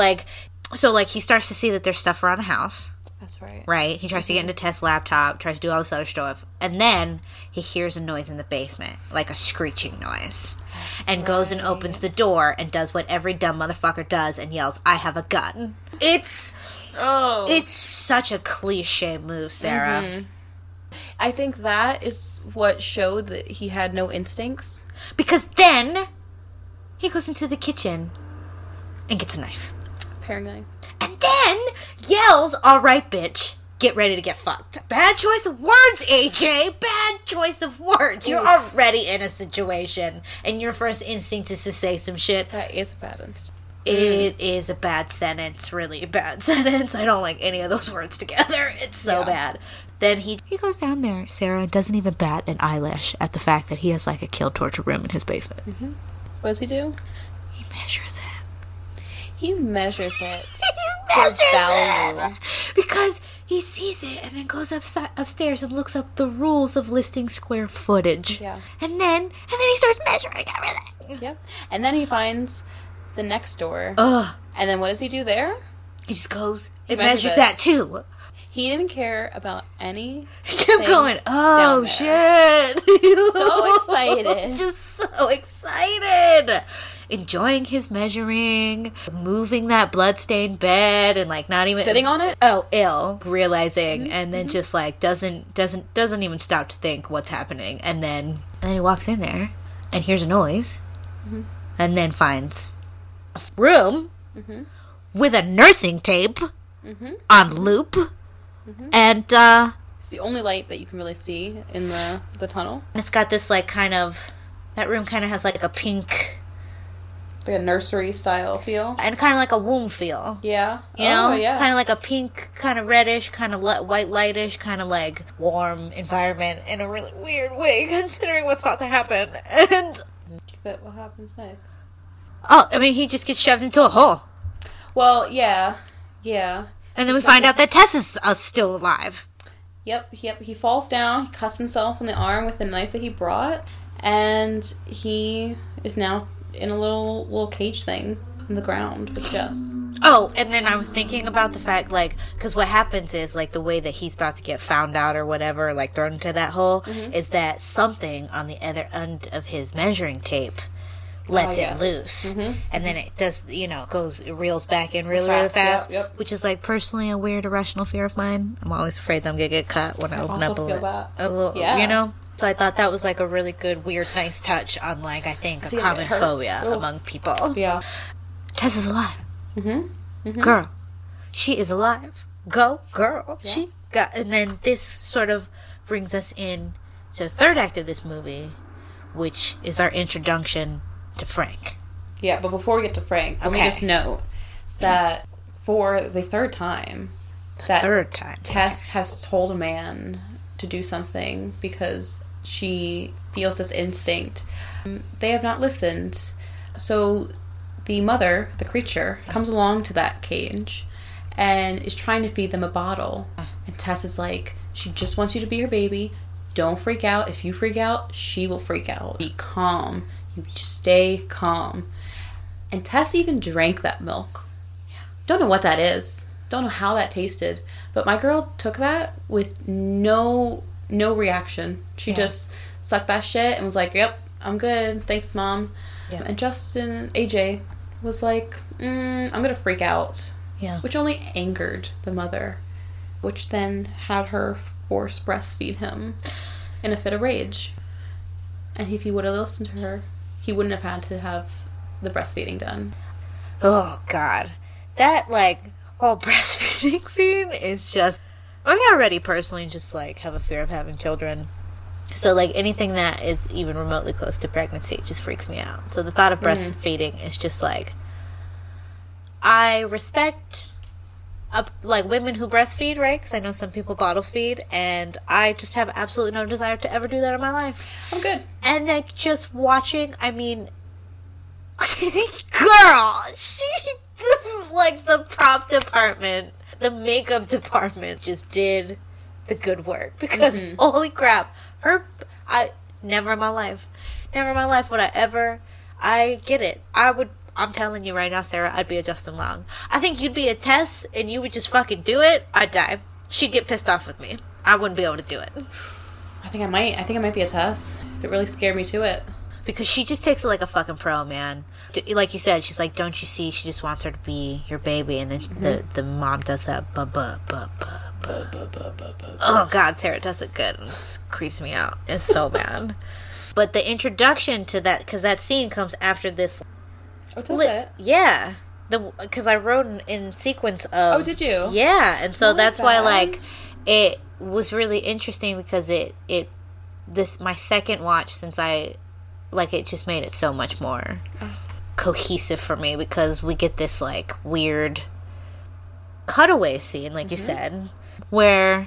he starts to see that there's stuff around the house. That's right. Right? He tries to get into Tess' laptop, tries to do all this other stuff, and then he hears a noise in the basement, like a screeching noise. And goes and opens the door and does what every dumb motherfucker does and yells, I have a gun. It's such a cliche move, Sarah. I think that is what showed that he had no instincts. Because then he goes into the kitchen and gets a knife. Paring knife. And then yells, all right, bitch, get ready to get fucked. Bad choice of words, AJ. Bad choice of words. You're already in a situation, and your first instinct is to say some shit. That is a bad instinct. It is a bad sentence, really a bad sentence. I don't like any of those words together. It's so bad. Then he goes down there, Sarah, doesn't even bat an eyelash at the fact that he has like a kill torture room in his basement. What does he do? He measures it. He measures it. He measures it. Because he sees it and then goes upstairs and looks up the rules of listing square footage. Yeah. And then he starts measuring everything. Yep. And then he finds the next door. Ugh. And then what does he do there? He just goes and measures that too. He didn't care about any. He kept going, oh shit. So excited. Just so excited. Enjoying his measuring, moving that bloodstained bed, and like not even sitting on it. Oh, ill, realizing, and then just like doesn't even stop to think what's happening, and then he walks in there and hears a noise, and then finds a room with a nursing tape on loop, and it's the only light that you can really see in the tunnel. It's got this like that room kind of has like a pink. Like a nursery style feel. And kind of like a womb feel. Yeah. You know? Yeah. Kind of like a pink, kind of reddish, kind of white lightish, kind of like warm environment in a really weird way considering what's about to happen. And... But what happens next? Oh, I mean, he just gets shoved into a hole. Well, yeah. Yeah. And then we find out that Tess is still alive. Yep. He falls down, he cuts himself in the arm with the knife that he brought, and he is now in a little cage thing in the ground with Jess. Oh, and then I was thinking about the fact, like, because what happens is, like, the way that he's about to get found out or whatever, like, thrown into that hole, is that something on the other end of his measuring tape lets it loose. And then it does, it reels back in really fast, which is, like, personally a weird irrational fear of mine. I'm always afraid that I'm going to get cut when I open up a little, So I thought that was, like, a really good, weird, nice touch on, like, I think, a common phobia among people. Yeah. Tess is alive. Girl. She is alive. Go, girl. Yeah. She got... And then this sort of brings us in to the third act of this movie, which is our introduction to Frank. Yeah, but before we get to Frank, let me just note that for the third time, Tess has told a man to do something because she feels this instinct. They have not listened. So the mother, the creature, comes along to that cage and is trying to feed them a bottle. And Tess is like, she just wants you to be her baby. Don't freak out. If you freak out, she will freak out. Be calm. You stay calm. And Tess even drank that milk. Don't know what that is. Don't know how that tasted. But my girl took that with no reaction. She just sucked that shit and was like, yep, I'm good. Thanks, Mom. Yeah. And Justin, AJ, was like, I'm going to freak out. Yeah. Which only angered the mother, which then had her force breastfeed him in a fit of rage. And if he would have listened to her, he wouldn't have had to have the breastfeeding done. Oh, God. That, like, whole breastfeeding scene is just... I already personally just, like, have a fear of having children. So, like, anything that is even remotely close to pregnancy just freaks me out. So the thought of breastfeeding is just, like... I respect, like, women who breastfeed, right? Because I know some people bottle feed. And I just have absolutely no desire to ever do that in my life. I'm good. And, like, just watching, I mean... Girl! She... like, the prop department... The makeup department just did the good work because holy crap, never in my life would I get it. I'm telling you right now, Sarah, I'd be a Justin Long. I think you'd be a Tess and you would just fucking do it. I'd die. She'd get pissed off with me. I wouldn't be able to do it. I think I might be a Tess if it really scared me to it. Because she just takes it like a fucking pro, man. Like you said, she's like, don't you see? She just wants her to be your baby. And then the mom does that. Oh, God, Sarah does it good. It creeps me out. It's so bad. But the introduction to that, because that scene comes after this. Oh, does it? Yeah. Because I wrote in sequence of. Oh, did you? Yeah. And so that's why, like, it was really interesting because my second watch since like, it just made it so much more cohesive for me because we get this, like, weird cutaway scene, like you said, where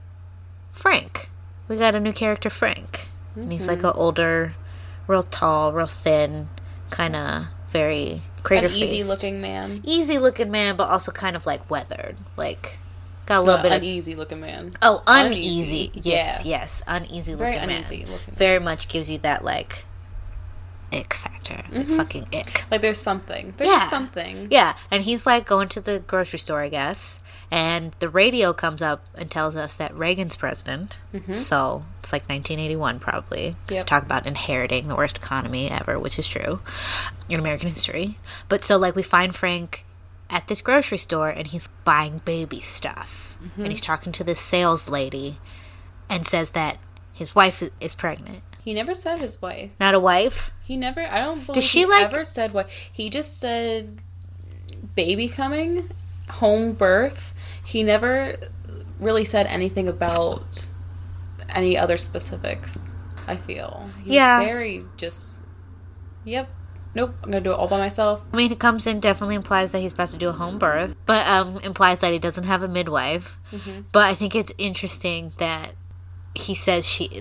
we got a new character, Frank. And he's, like, an older, real tall, real thin, kind of very crater-faced. An easy-looking man. Easy-looking man, but also kind of, like, weathered. Like, got a little bit uneasy-looking man. Oh, uneasy. Yes, uneasy-looking man. Very uneasy-looking. Very much gives you that, like... ick factor. Like, fucking ick. Like, there's something. There's just something. Yeah, and he's, like, going to the grocery store, I guess, and the radio comes up and tells us that Reagan's president, so it's like 1981 probably, to talk about inheriting the worst economy ever, which is true, in American history. But so, like, we find Frank at this grocery store, and he's buying baby stuff, and he's talking to this sales lady, and says that his wife is pregnant. He never said his wife. Not a wife? He never, I don't believe he ever said wife. He just said baby coming, home birth. He never really said anything about any other specifics, I feel. He was very just, yep, nope, I'm going to do it all by myself. I mean, he comes in, definitely implies that he's supposed to do a home birth, but implies that he doesn't have a midwife. But I think it's interesting that he says she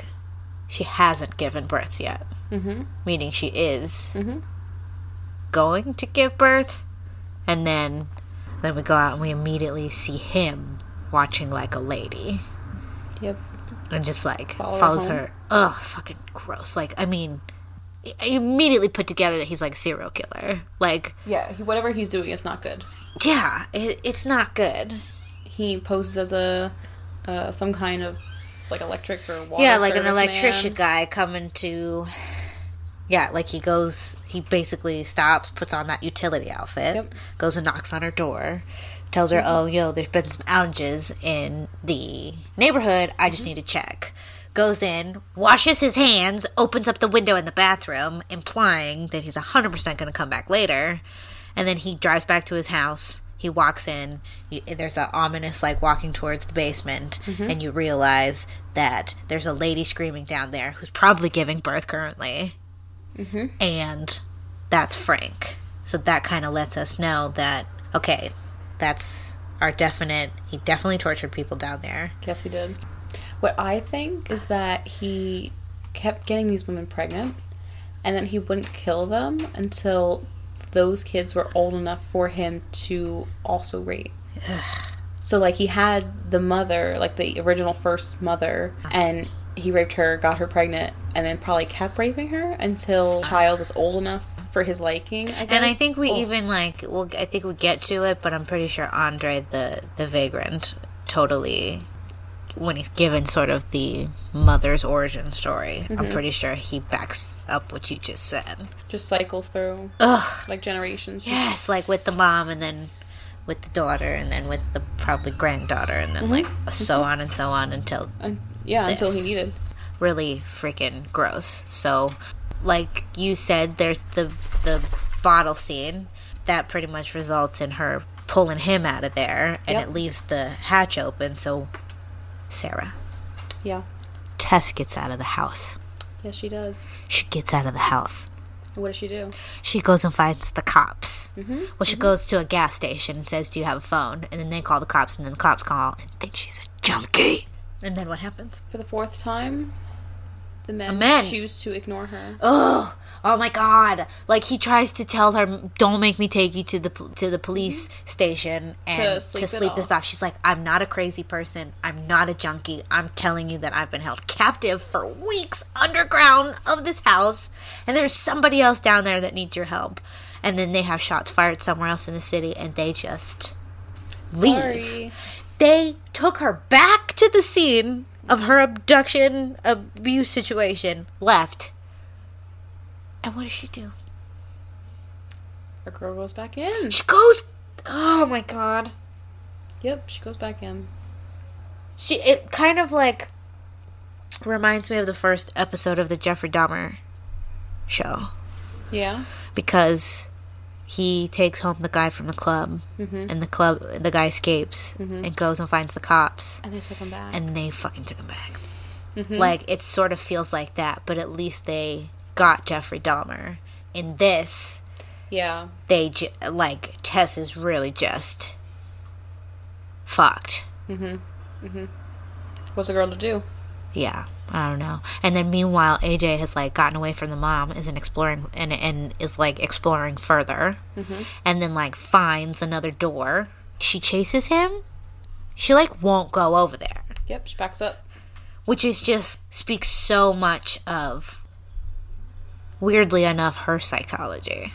hasn't given birth yet. Meaning she is going to give birth. And then we go out and we immediately see him watching like a lady. Yep. And just like follows her. Ugh, fucking gross. Like, I mean, I immediately put together that he's like a serial killer. Like, yeah, whatever he's doing is not good. Yeah, it's not good. He poses as a some kind of like electric or water yeah, like an electrician guy coming to, yeah, like he basically stops, puts on that utility outfit, goes and knocks on her door, tells her, oh, yo, there's been some outages in the neighborhood, I just need to check. Goes in, washes his hands, opens up the window in the bathroom, implying that he's 100% going to come back later, and then he drives back to his house. He walks in, there's an ominous, like, walking towards the basement, and you realize that there's a lady screaming down there who's probably giving birth currently, and that's Frank. So that kind of lets us know that, okay, that's our definite, he definitely tortured people down there. Yes, he did. What I think is that he kept getting these women pregnant, and then he wouldn't kill them until those kids were old enough for him to also rape. Ugh. So, like, he had the mother, like, the original first mother, and he raped her, got her pregnant, and then probably kept raping her until the child was old enough for his liking, I guess. And I think we even, like, I think we get to it, but I'm pretty sure Andre, the vagrant, totally, when he's given sort of the mother's origin story, I'm pretty sure he backs up what you just said. Just cycles through, like, generations. Yes, like with the mom, and then with the daughter, and then with the probably granddaughter, and then like so on and so on until until he needed. Really freaking gross. So, like you said, there's the bottle scene that pretty much results in her pulling him out of there, and it leaves the hatch open. So Sarah. Yeah. Tess gets out of the house. Yes, she does. She gets out of the house. What does she do? She goes and finds the cops. Well, she goes to a gas station and says, do you have a phone? And then they call the cops, and then the cops call and think she's a junkie. And then what happens? For the fourth time, the men choose to ignore her. Oh my God! Like, he tries to tell her, "Don't make me take you to the police station and to sleep this off." She's like, "I'm not a crazy person. I'm not a junkie. I'm telling you that I've been held captive for weeks underground of this house, and there's somebody else down there that needs your help." And then they have shots fired somewhere else in the city, and they just leave. Sorry. They took her back to the scene of her abduction abuse situation, left. And what does she do? Her girl goes back in. She goes... Oh my God. Yep, she goes back in. It kind of like reminds me of the first episode of the Jeffrey Dahmer show. Yeah. Because he takes home the guy from the club, and the guy escapes and goes and finds the cops. And they took him back. And they fucking took him back. Like, it sort of feels like that, but at least they got Jeffrey Dahmer. In this, they like, Tess is really just fucked. What's the girl to do? Yeah, I don't know. And then meanwhile, AJ has like gotten away from the mom, isn't exploring and is like exploring further, and then like finds another door. She chases him. She like won't go over there. Yep, she backs up. Which is just speaks so much of weirdly enough, her psychology.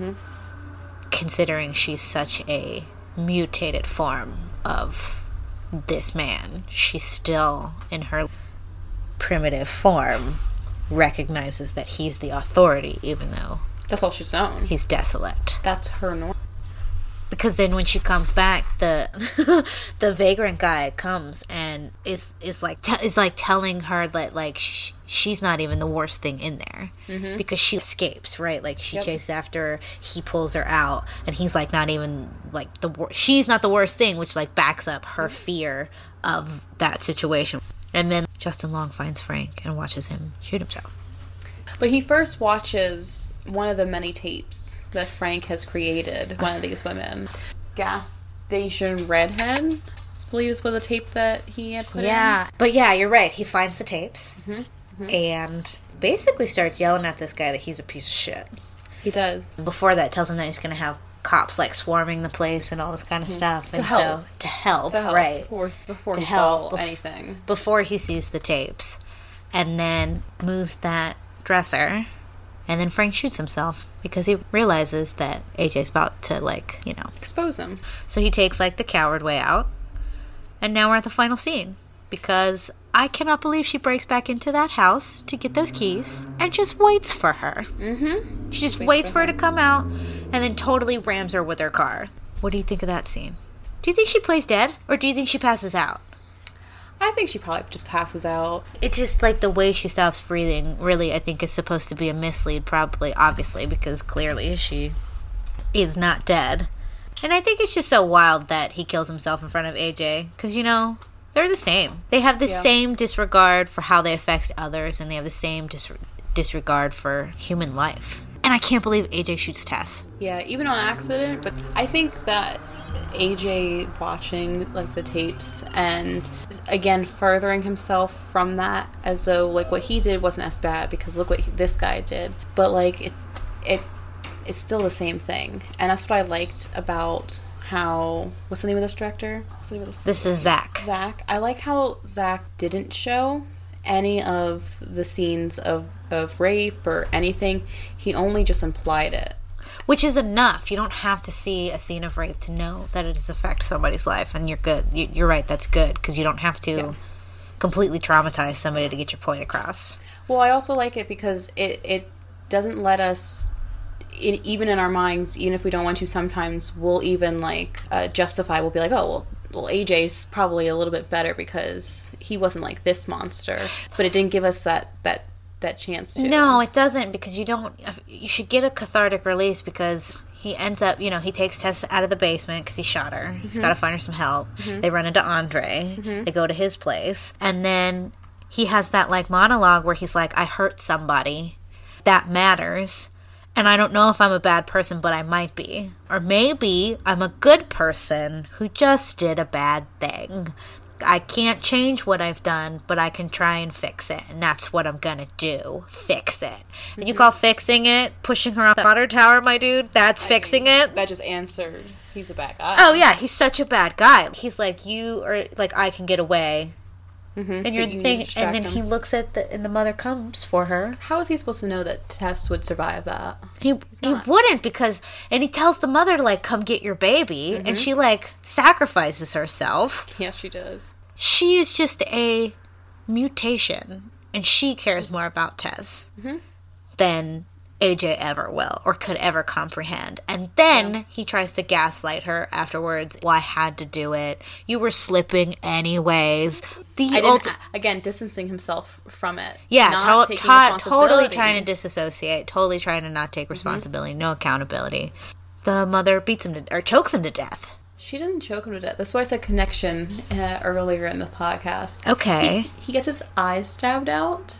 Considering she's such a mutated form of this man, she's still, in her primitive form, recognizes that he's the authority, even though that's all she's known. He's desolate. That's her norm. Because then when she comes back, the the vagrant guy comes and is like telling her that like she's not even the worst thing in there, because she escapes, right? Like she chases after her, he pulls her out, and he's like not even like she's not the worst thing, which like backs up her fear of that situation. And then Justin Long finds Frank and watches him shoot himself. But he first watches one of the many tapes that Frank has created, one of these women. Gas Station Redhead, I believe is the tape that he had put in. Yeah. But yeah, you're right. He finds the tapes and basically starts yelling at this guy that he's a piece of shit. He does. Before that, tells him that he's going to have cops like swarming the place and all this kind of stuff. To help, right. Before he saw anything. Before he sees the tapes. And then moves that dresser, and then Frank shoots himself because he realizes that AJ's about to expose him. So he takes like the coward way out, and now we're at the final scene, because I cannot believe she breaks back into that house to get those keys and just waits for her. She just waits for her to come out and then totally rams her with her car. What do you think of that scene? Do you think she plays dead, or do you think she passes out? I think she probably just passes out. It's just like the way she stops breathing, really, I think is supposed to be a mislead, probably, obviously, because clearly she is not dead. And I think it's just so wild that he kills himself in front of AJ, because, they're the same. They have the same disregard for how they affect others, and they have the same disregard for human life. And I can't believe AJ shoots Tess. Yeah, even on accident, but I think that AJ watching the tapes and again furthering himself from that, as though what he did wasn't as bad because look what this guy did, but it's still the same thing. And that's what I liked about how, what's the name of this director? This is Zach. I like how Zach didn't show any of the scenes of rape or anything. He only just implied it. Which is enough. You don't have to see a scene of rape to know that it has affected somebody's life, and you're good. You're right, that's good, because you don't have to completely traumatize somebody to get your point across. Well, I also like it because it doesn't let us, even in our minds, even if we don't want to, sometimes we'll even justify, we'll be like, oh, well, AJ's probably a little bit better because he wasn't like this monster. But it didn't give us that chance to. No, it doesn't, because you should get a cathartic release, because he ends up, he takes Tess out of the basement because he shot her. He's got to find her some help. They run into Andre. They go to his place, and then he has that monologue where he's like, I hurt somebody. That matters. And I don't know if I'm a bad person, but I might be. Or maybe I'm a good person who just did a bad thing. I can't change what I've done, but I can try and fix it. And that's what I'm going to do. Fix it. And you call fixing it pushing her off the water tower, my dude? That's fixing it? That just answered. He's a bad guy. Oh, yeah. He's such a bad guy. He's like, you are I can get away. And you're the thing. And then he looks at and the mother comes for her. How is he supposed to know that Tess would survive that? He wouldn't, because, and he tells the mother to come get your baby, and she sacrifices herself. Yes, she does. She is just a mutation, and she cares more about Tess than AJ ever will or could ever comprehend. And then he tries to gaslight her afterwards. Well, I had to do it. You were slipping anyways. Again, distancing himself from it. Yeah, totally trying to disassociate. Totally trying to not take responsibility. No accountability. The mother beats him or chokes him to death. She doesn't choke him to death. That's why I said connection earlier in the podcast. Okay. He gets his eyes stabbed out.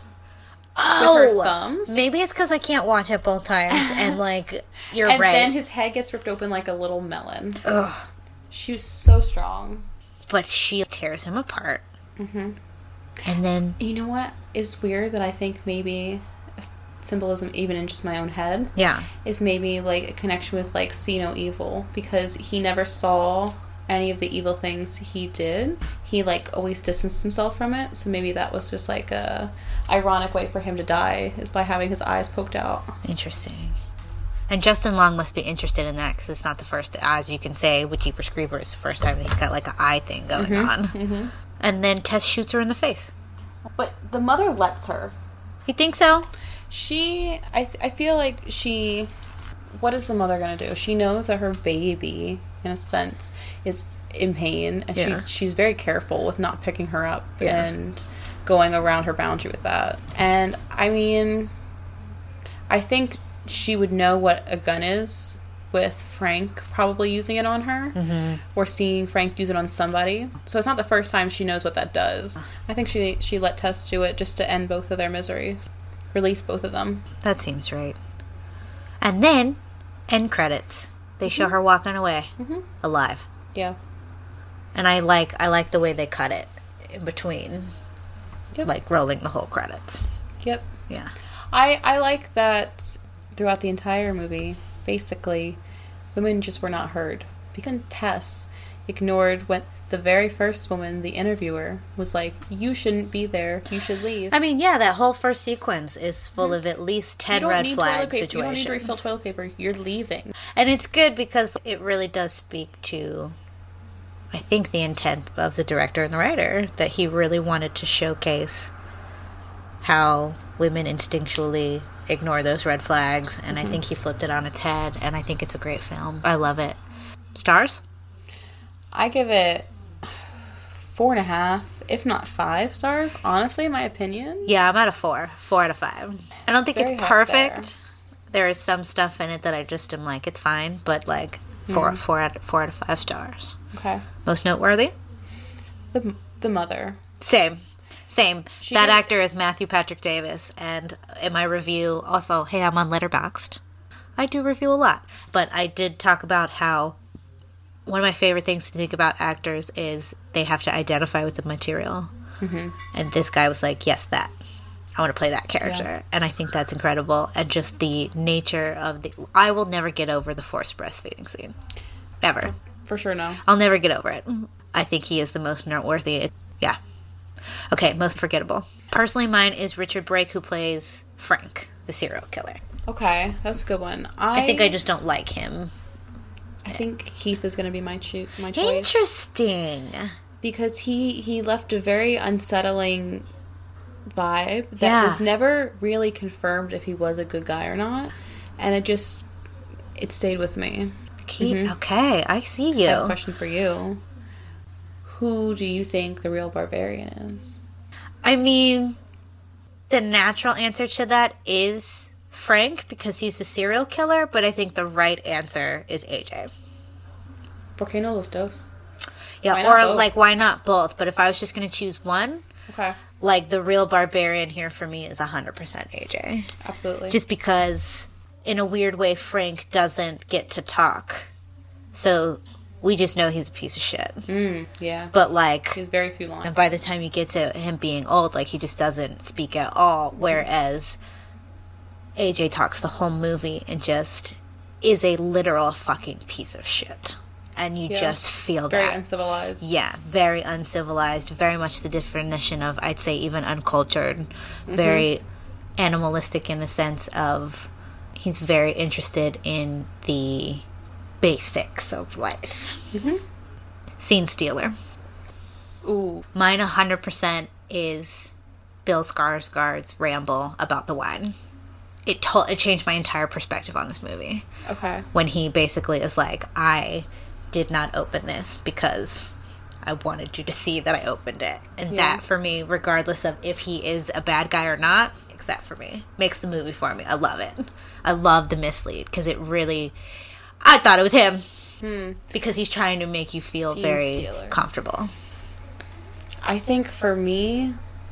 Oh, with her thumbs. Maybe it's because I can't watch it both times, and you're and right. And then his head gets ripped open like a little melon. Ugh. She was so strong. But she tears him apart. And then... You know what is weird that I think maybe symbolism, even in just my own head, is maybe a connection with See No Evil, because he never saw any of the evil things he did, he like always distanced himself from it. So maybe that was just like a ironic way for him to die, is by having his eyes poked out. Interesting. And Justin Long must be interested in that, because it's not the first, as you can say, with Jeepers Creepers, the first time he's got like an eye thing going on. Mm-hmm. And then Tess shoots her in the face. But the mother lets her. You think so? I feel like what is the mother going to do? She knows that her baby, in a sense, is in pain, and she's very careful with not picking her up and going around her boundary with that. And, I mean, I think she would know what a gun is with Frank probably using it on her, or seeing Frank use it on somebody. So it's not the first time she knows what that does. I think she let Tess do it just to end both of their miseries. Release both of them. That seems right. And then, end credits. They show her walking away, alive. Yeah. And I like the way they cut it in between, like rolling the whole credits. Yep. Yeah. I like that throughout the entire movie, basically, women just were not heard. Because Tess ignored when the very first woman, the interviewer, was like, you shouldn't be there, you should leave. I mean, yeah, that whole first sequence is full of at least 10 red flag situations. You don't need to refill toilet paper, you're leaving. And it's good because it really does speak to, I think, the intent of the director and the writer, that he really wanted to showcase how women instinctually ignore those red flags, and I think he flipped it on its head, and I think it's a great film. I love it. Stars? I give it 4.5, if not 5 stars, honestly, in my opinion. Yeah, I'm at a 4 out of 5. I don't think it's perfect. There is some stuff in it that I just am like, it's fine, but like 4 out of 5 stars. Okay. Most noteworthy? The mother. Same. That actor is Matthew Patrick Davis, and in my review, also, hey, I'm on Letterboxd. I do review a lot, but I did talk about how one of my favorite things to think about actors is they have to identify with the material. And this guy was like, yes, that. I want to play that character. Yeah. And I think that's incredible. And just the nature of I will never get over the forced breastfeeding scene. Ever. For sure, no. I'll never get over it. I think he is the most noteworthy. Yeah. Okay, most forgettable. Personally, mine is Richard Brake, who plays Frank, the serial killer. Okay, that's a good one. I think I just don't like him. I think Keith is going to be my choice. Interesting. Because he left a very unsettling vibe that was never really confirmed if he was a good guy or not. And it stayed with me. Keith, okay, I see you. I have a question for you. Who do you think the real barbarian is? I mean, the natural answer to that is Frank, because he's the serial killer, but I think the right answer is AJ. ¿Por qué no los dos? Yeah, why not both? But if I was just going to choose one, like, the real barbarian here for me is 100% AJ. Absolutely. Just because, in a weird way, Frank doesn't get to talk. So we just know he's a piece of shit. Yeah. But, like, he has very few lines. And by the time you get to him being old, like, he just doesn't speak at all. Whereas AJ talks the whole movie and just is a literal fucking piece of shit. And you just feel that. Very uncivilized. Yeah, very uncivilized. Very much the definition of, I'd say, even uncultured. Very animalistic in the sense of he's very interested in the basics of life. Scene stealer. Ooh. Mine 100% is Bill Skarsgård's ramble about the wine. It changed my entire perspective on this movie. Okay. When he basically is like, I did not open this because I wanted you to see that I opened it. And that, for me, regardless of if he is a bad guy or not, except for me, makes the movie for me. I love it. I love the mislead, because it really... I thought it was him. Because he's trying to make you feel very comfortable. I think for me,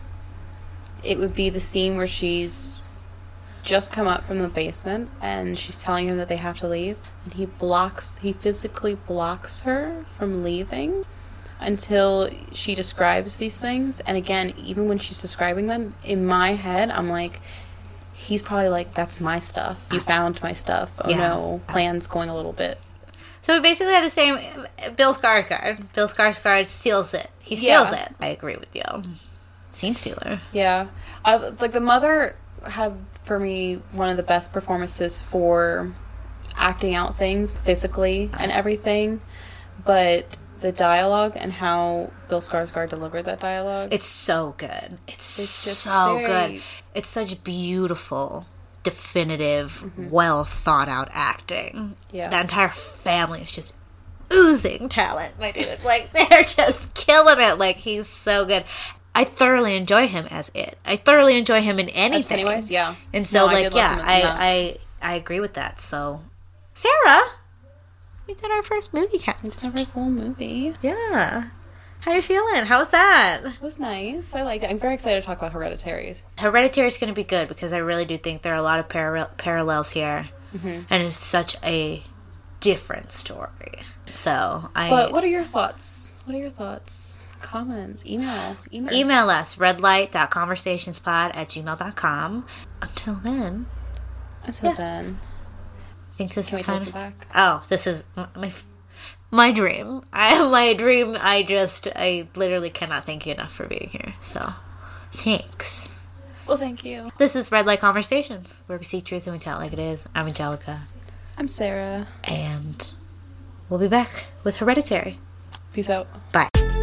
it would be the scene where she's just come up from the basement and she's telling him that they have to leave, and he physically blocks her from leaving until she describes these things. And again, even when she's describing them, in my head I'm like, he's probably like, that's my stuff, you found my stuff, oh no, plan's going a little bit So we basically had the same. Bill Skarsgård. Bill Skarsgård steals it. He steals it. I agree with you. Scene stealer. Yeah. The mother had, for me, one of the best performances for acting out things physically and everything. But the dialogue and how Bill Skarsgård delivered that dialogue. It's so good. It's just so good. It's such beautiful, definitive, well thought out acting. Yeah. The entire family is just oozing talent, my dude. Like, they're just killing it. Like, he's so good. I thoroughly enjoy him as it. I thoroughly enjoy him in anything. As Pennywise, yeah. And so, I agree with that. So, Sarah, we did our first movie cast. We did our first little movie. Yeah. How you feeling? How was that? It was nice. I liked it. I'm very excited to talk about Hereditary. Hereditary is going to be good because I really do think there are a lot of parallels here. And it's such a different story. So, But what are your thoughts? Comments? Email us, redlight.conversationspod@gmail.com. Until then. I think this is kind of... back? Oh, this is my dream. My dream. I literally cannot thank you enough for being here. So, thanks. Well, thank you. This is Red Light Conversations, where we see truth and we tell it like it is. I'm Angelica. I'm Sarah. And we'll be back with Hereditary. Peace out. Bye.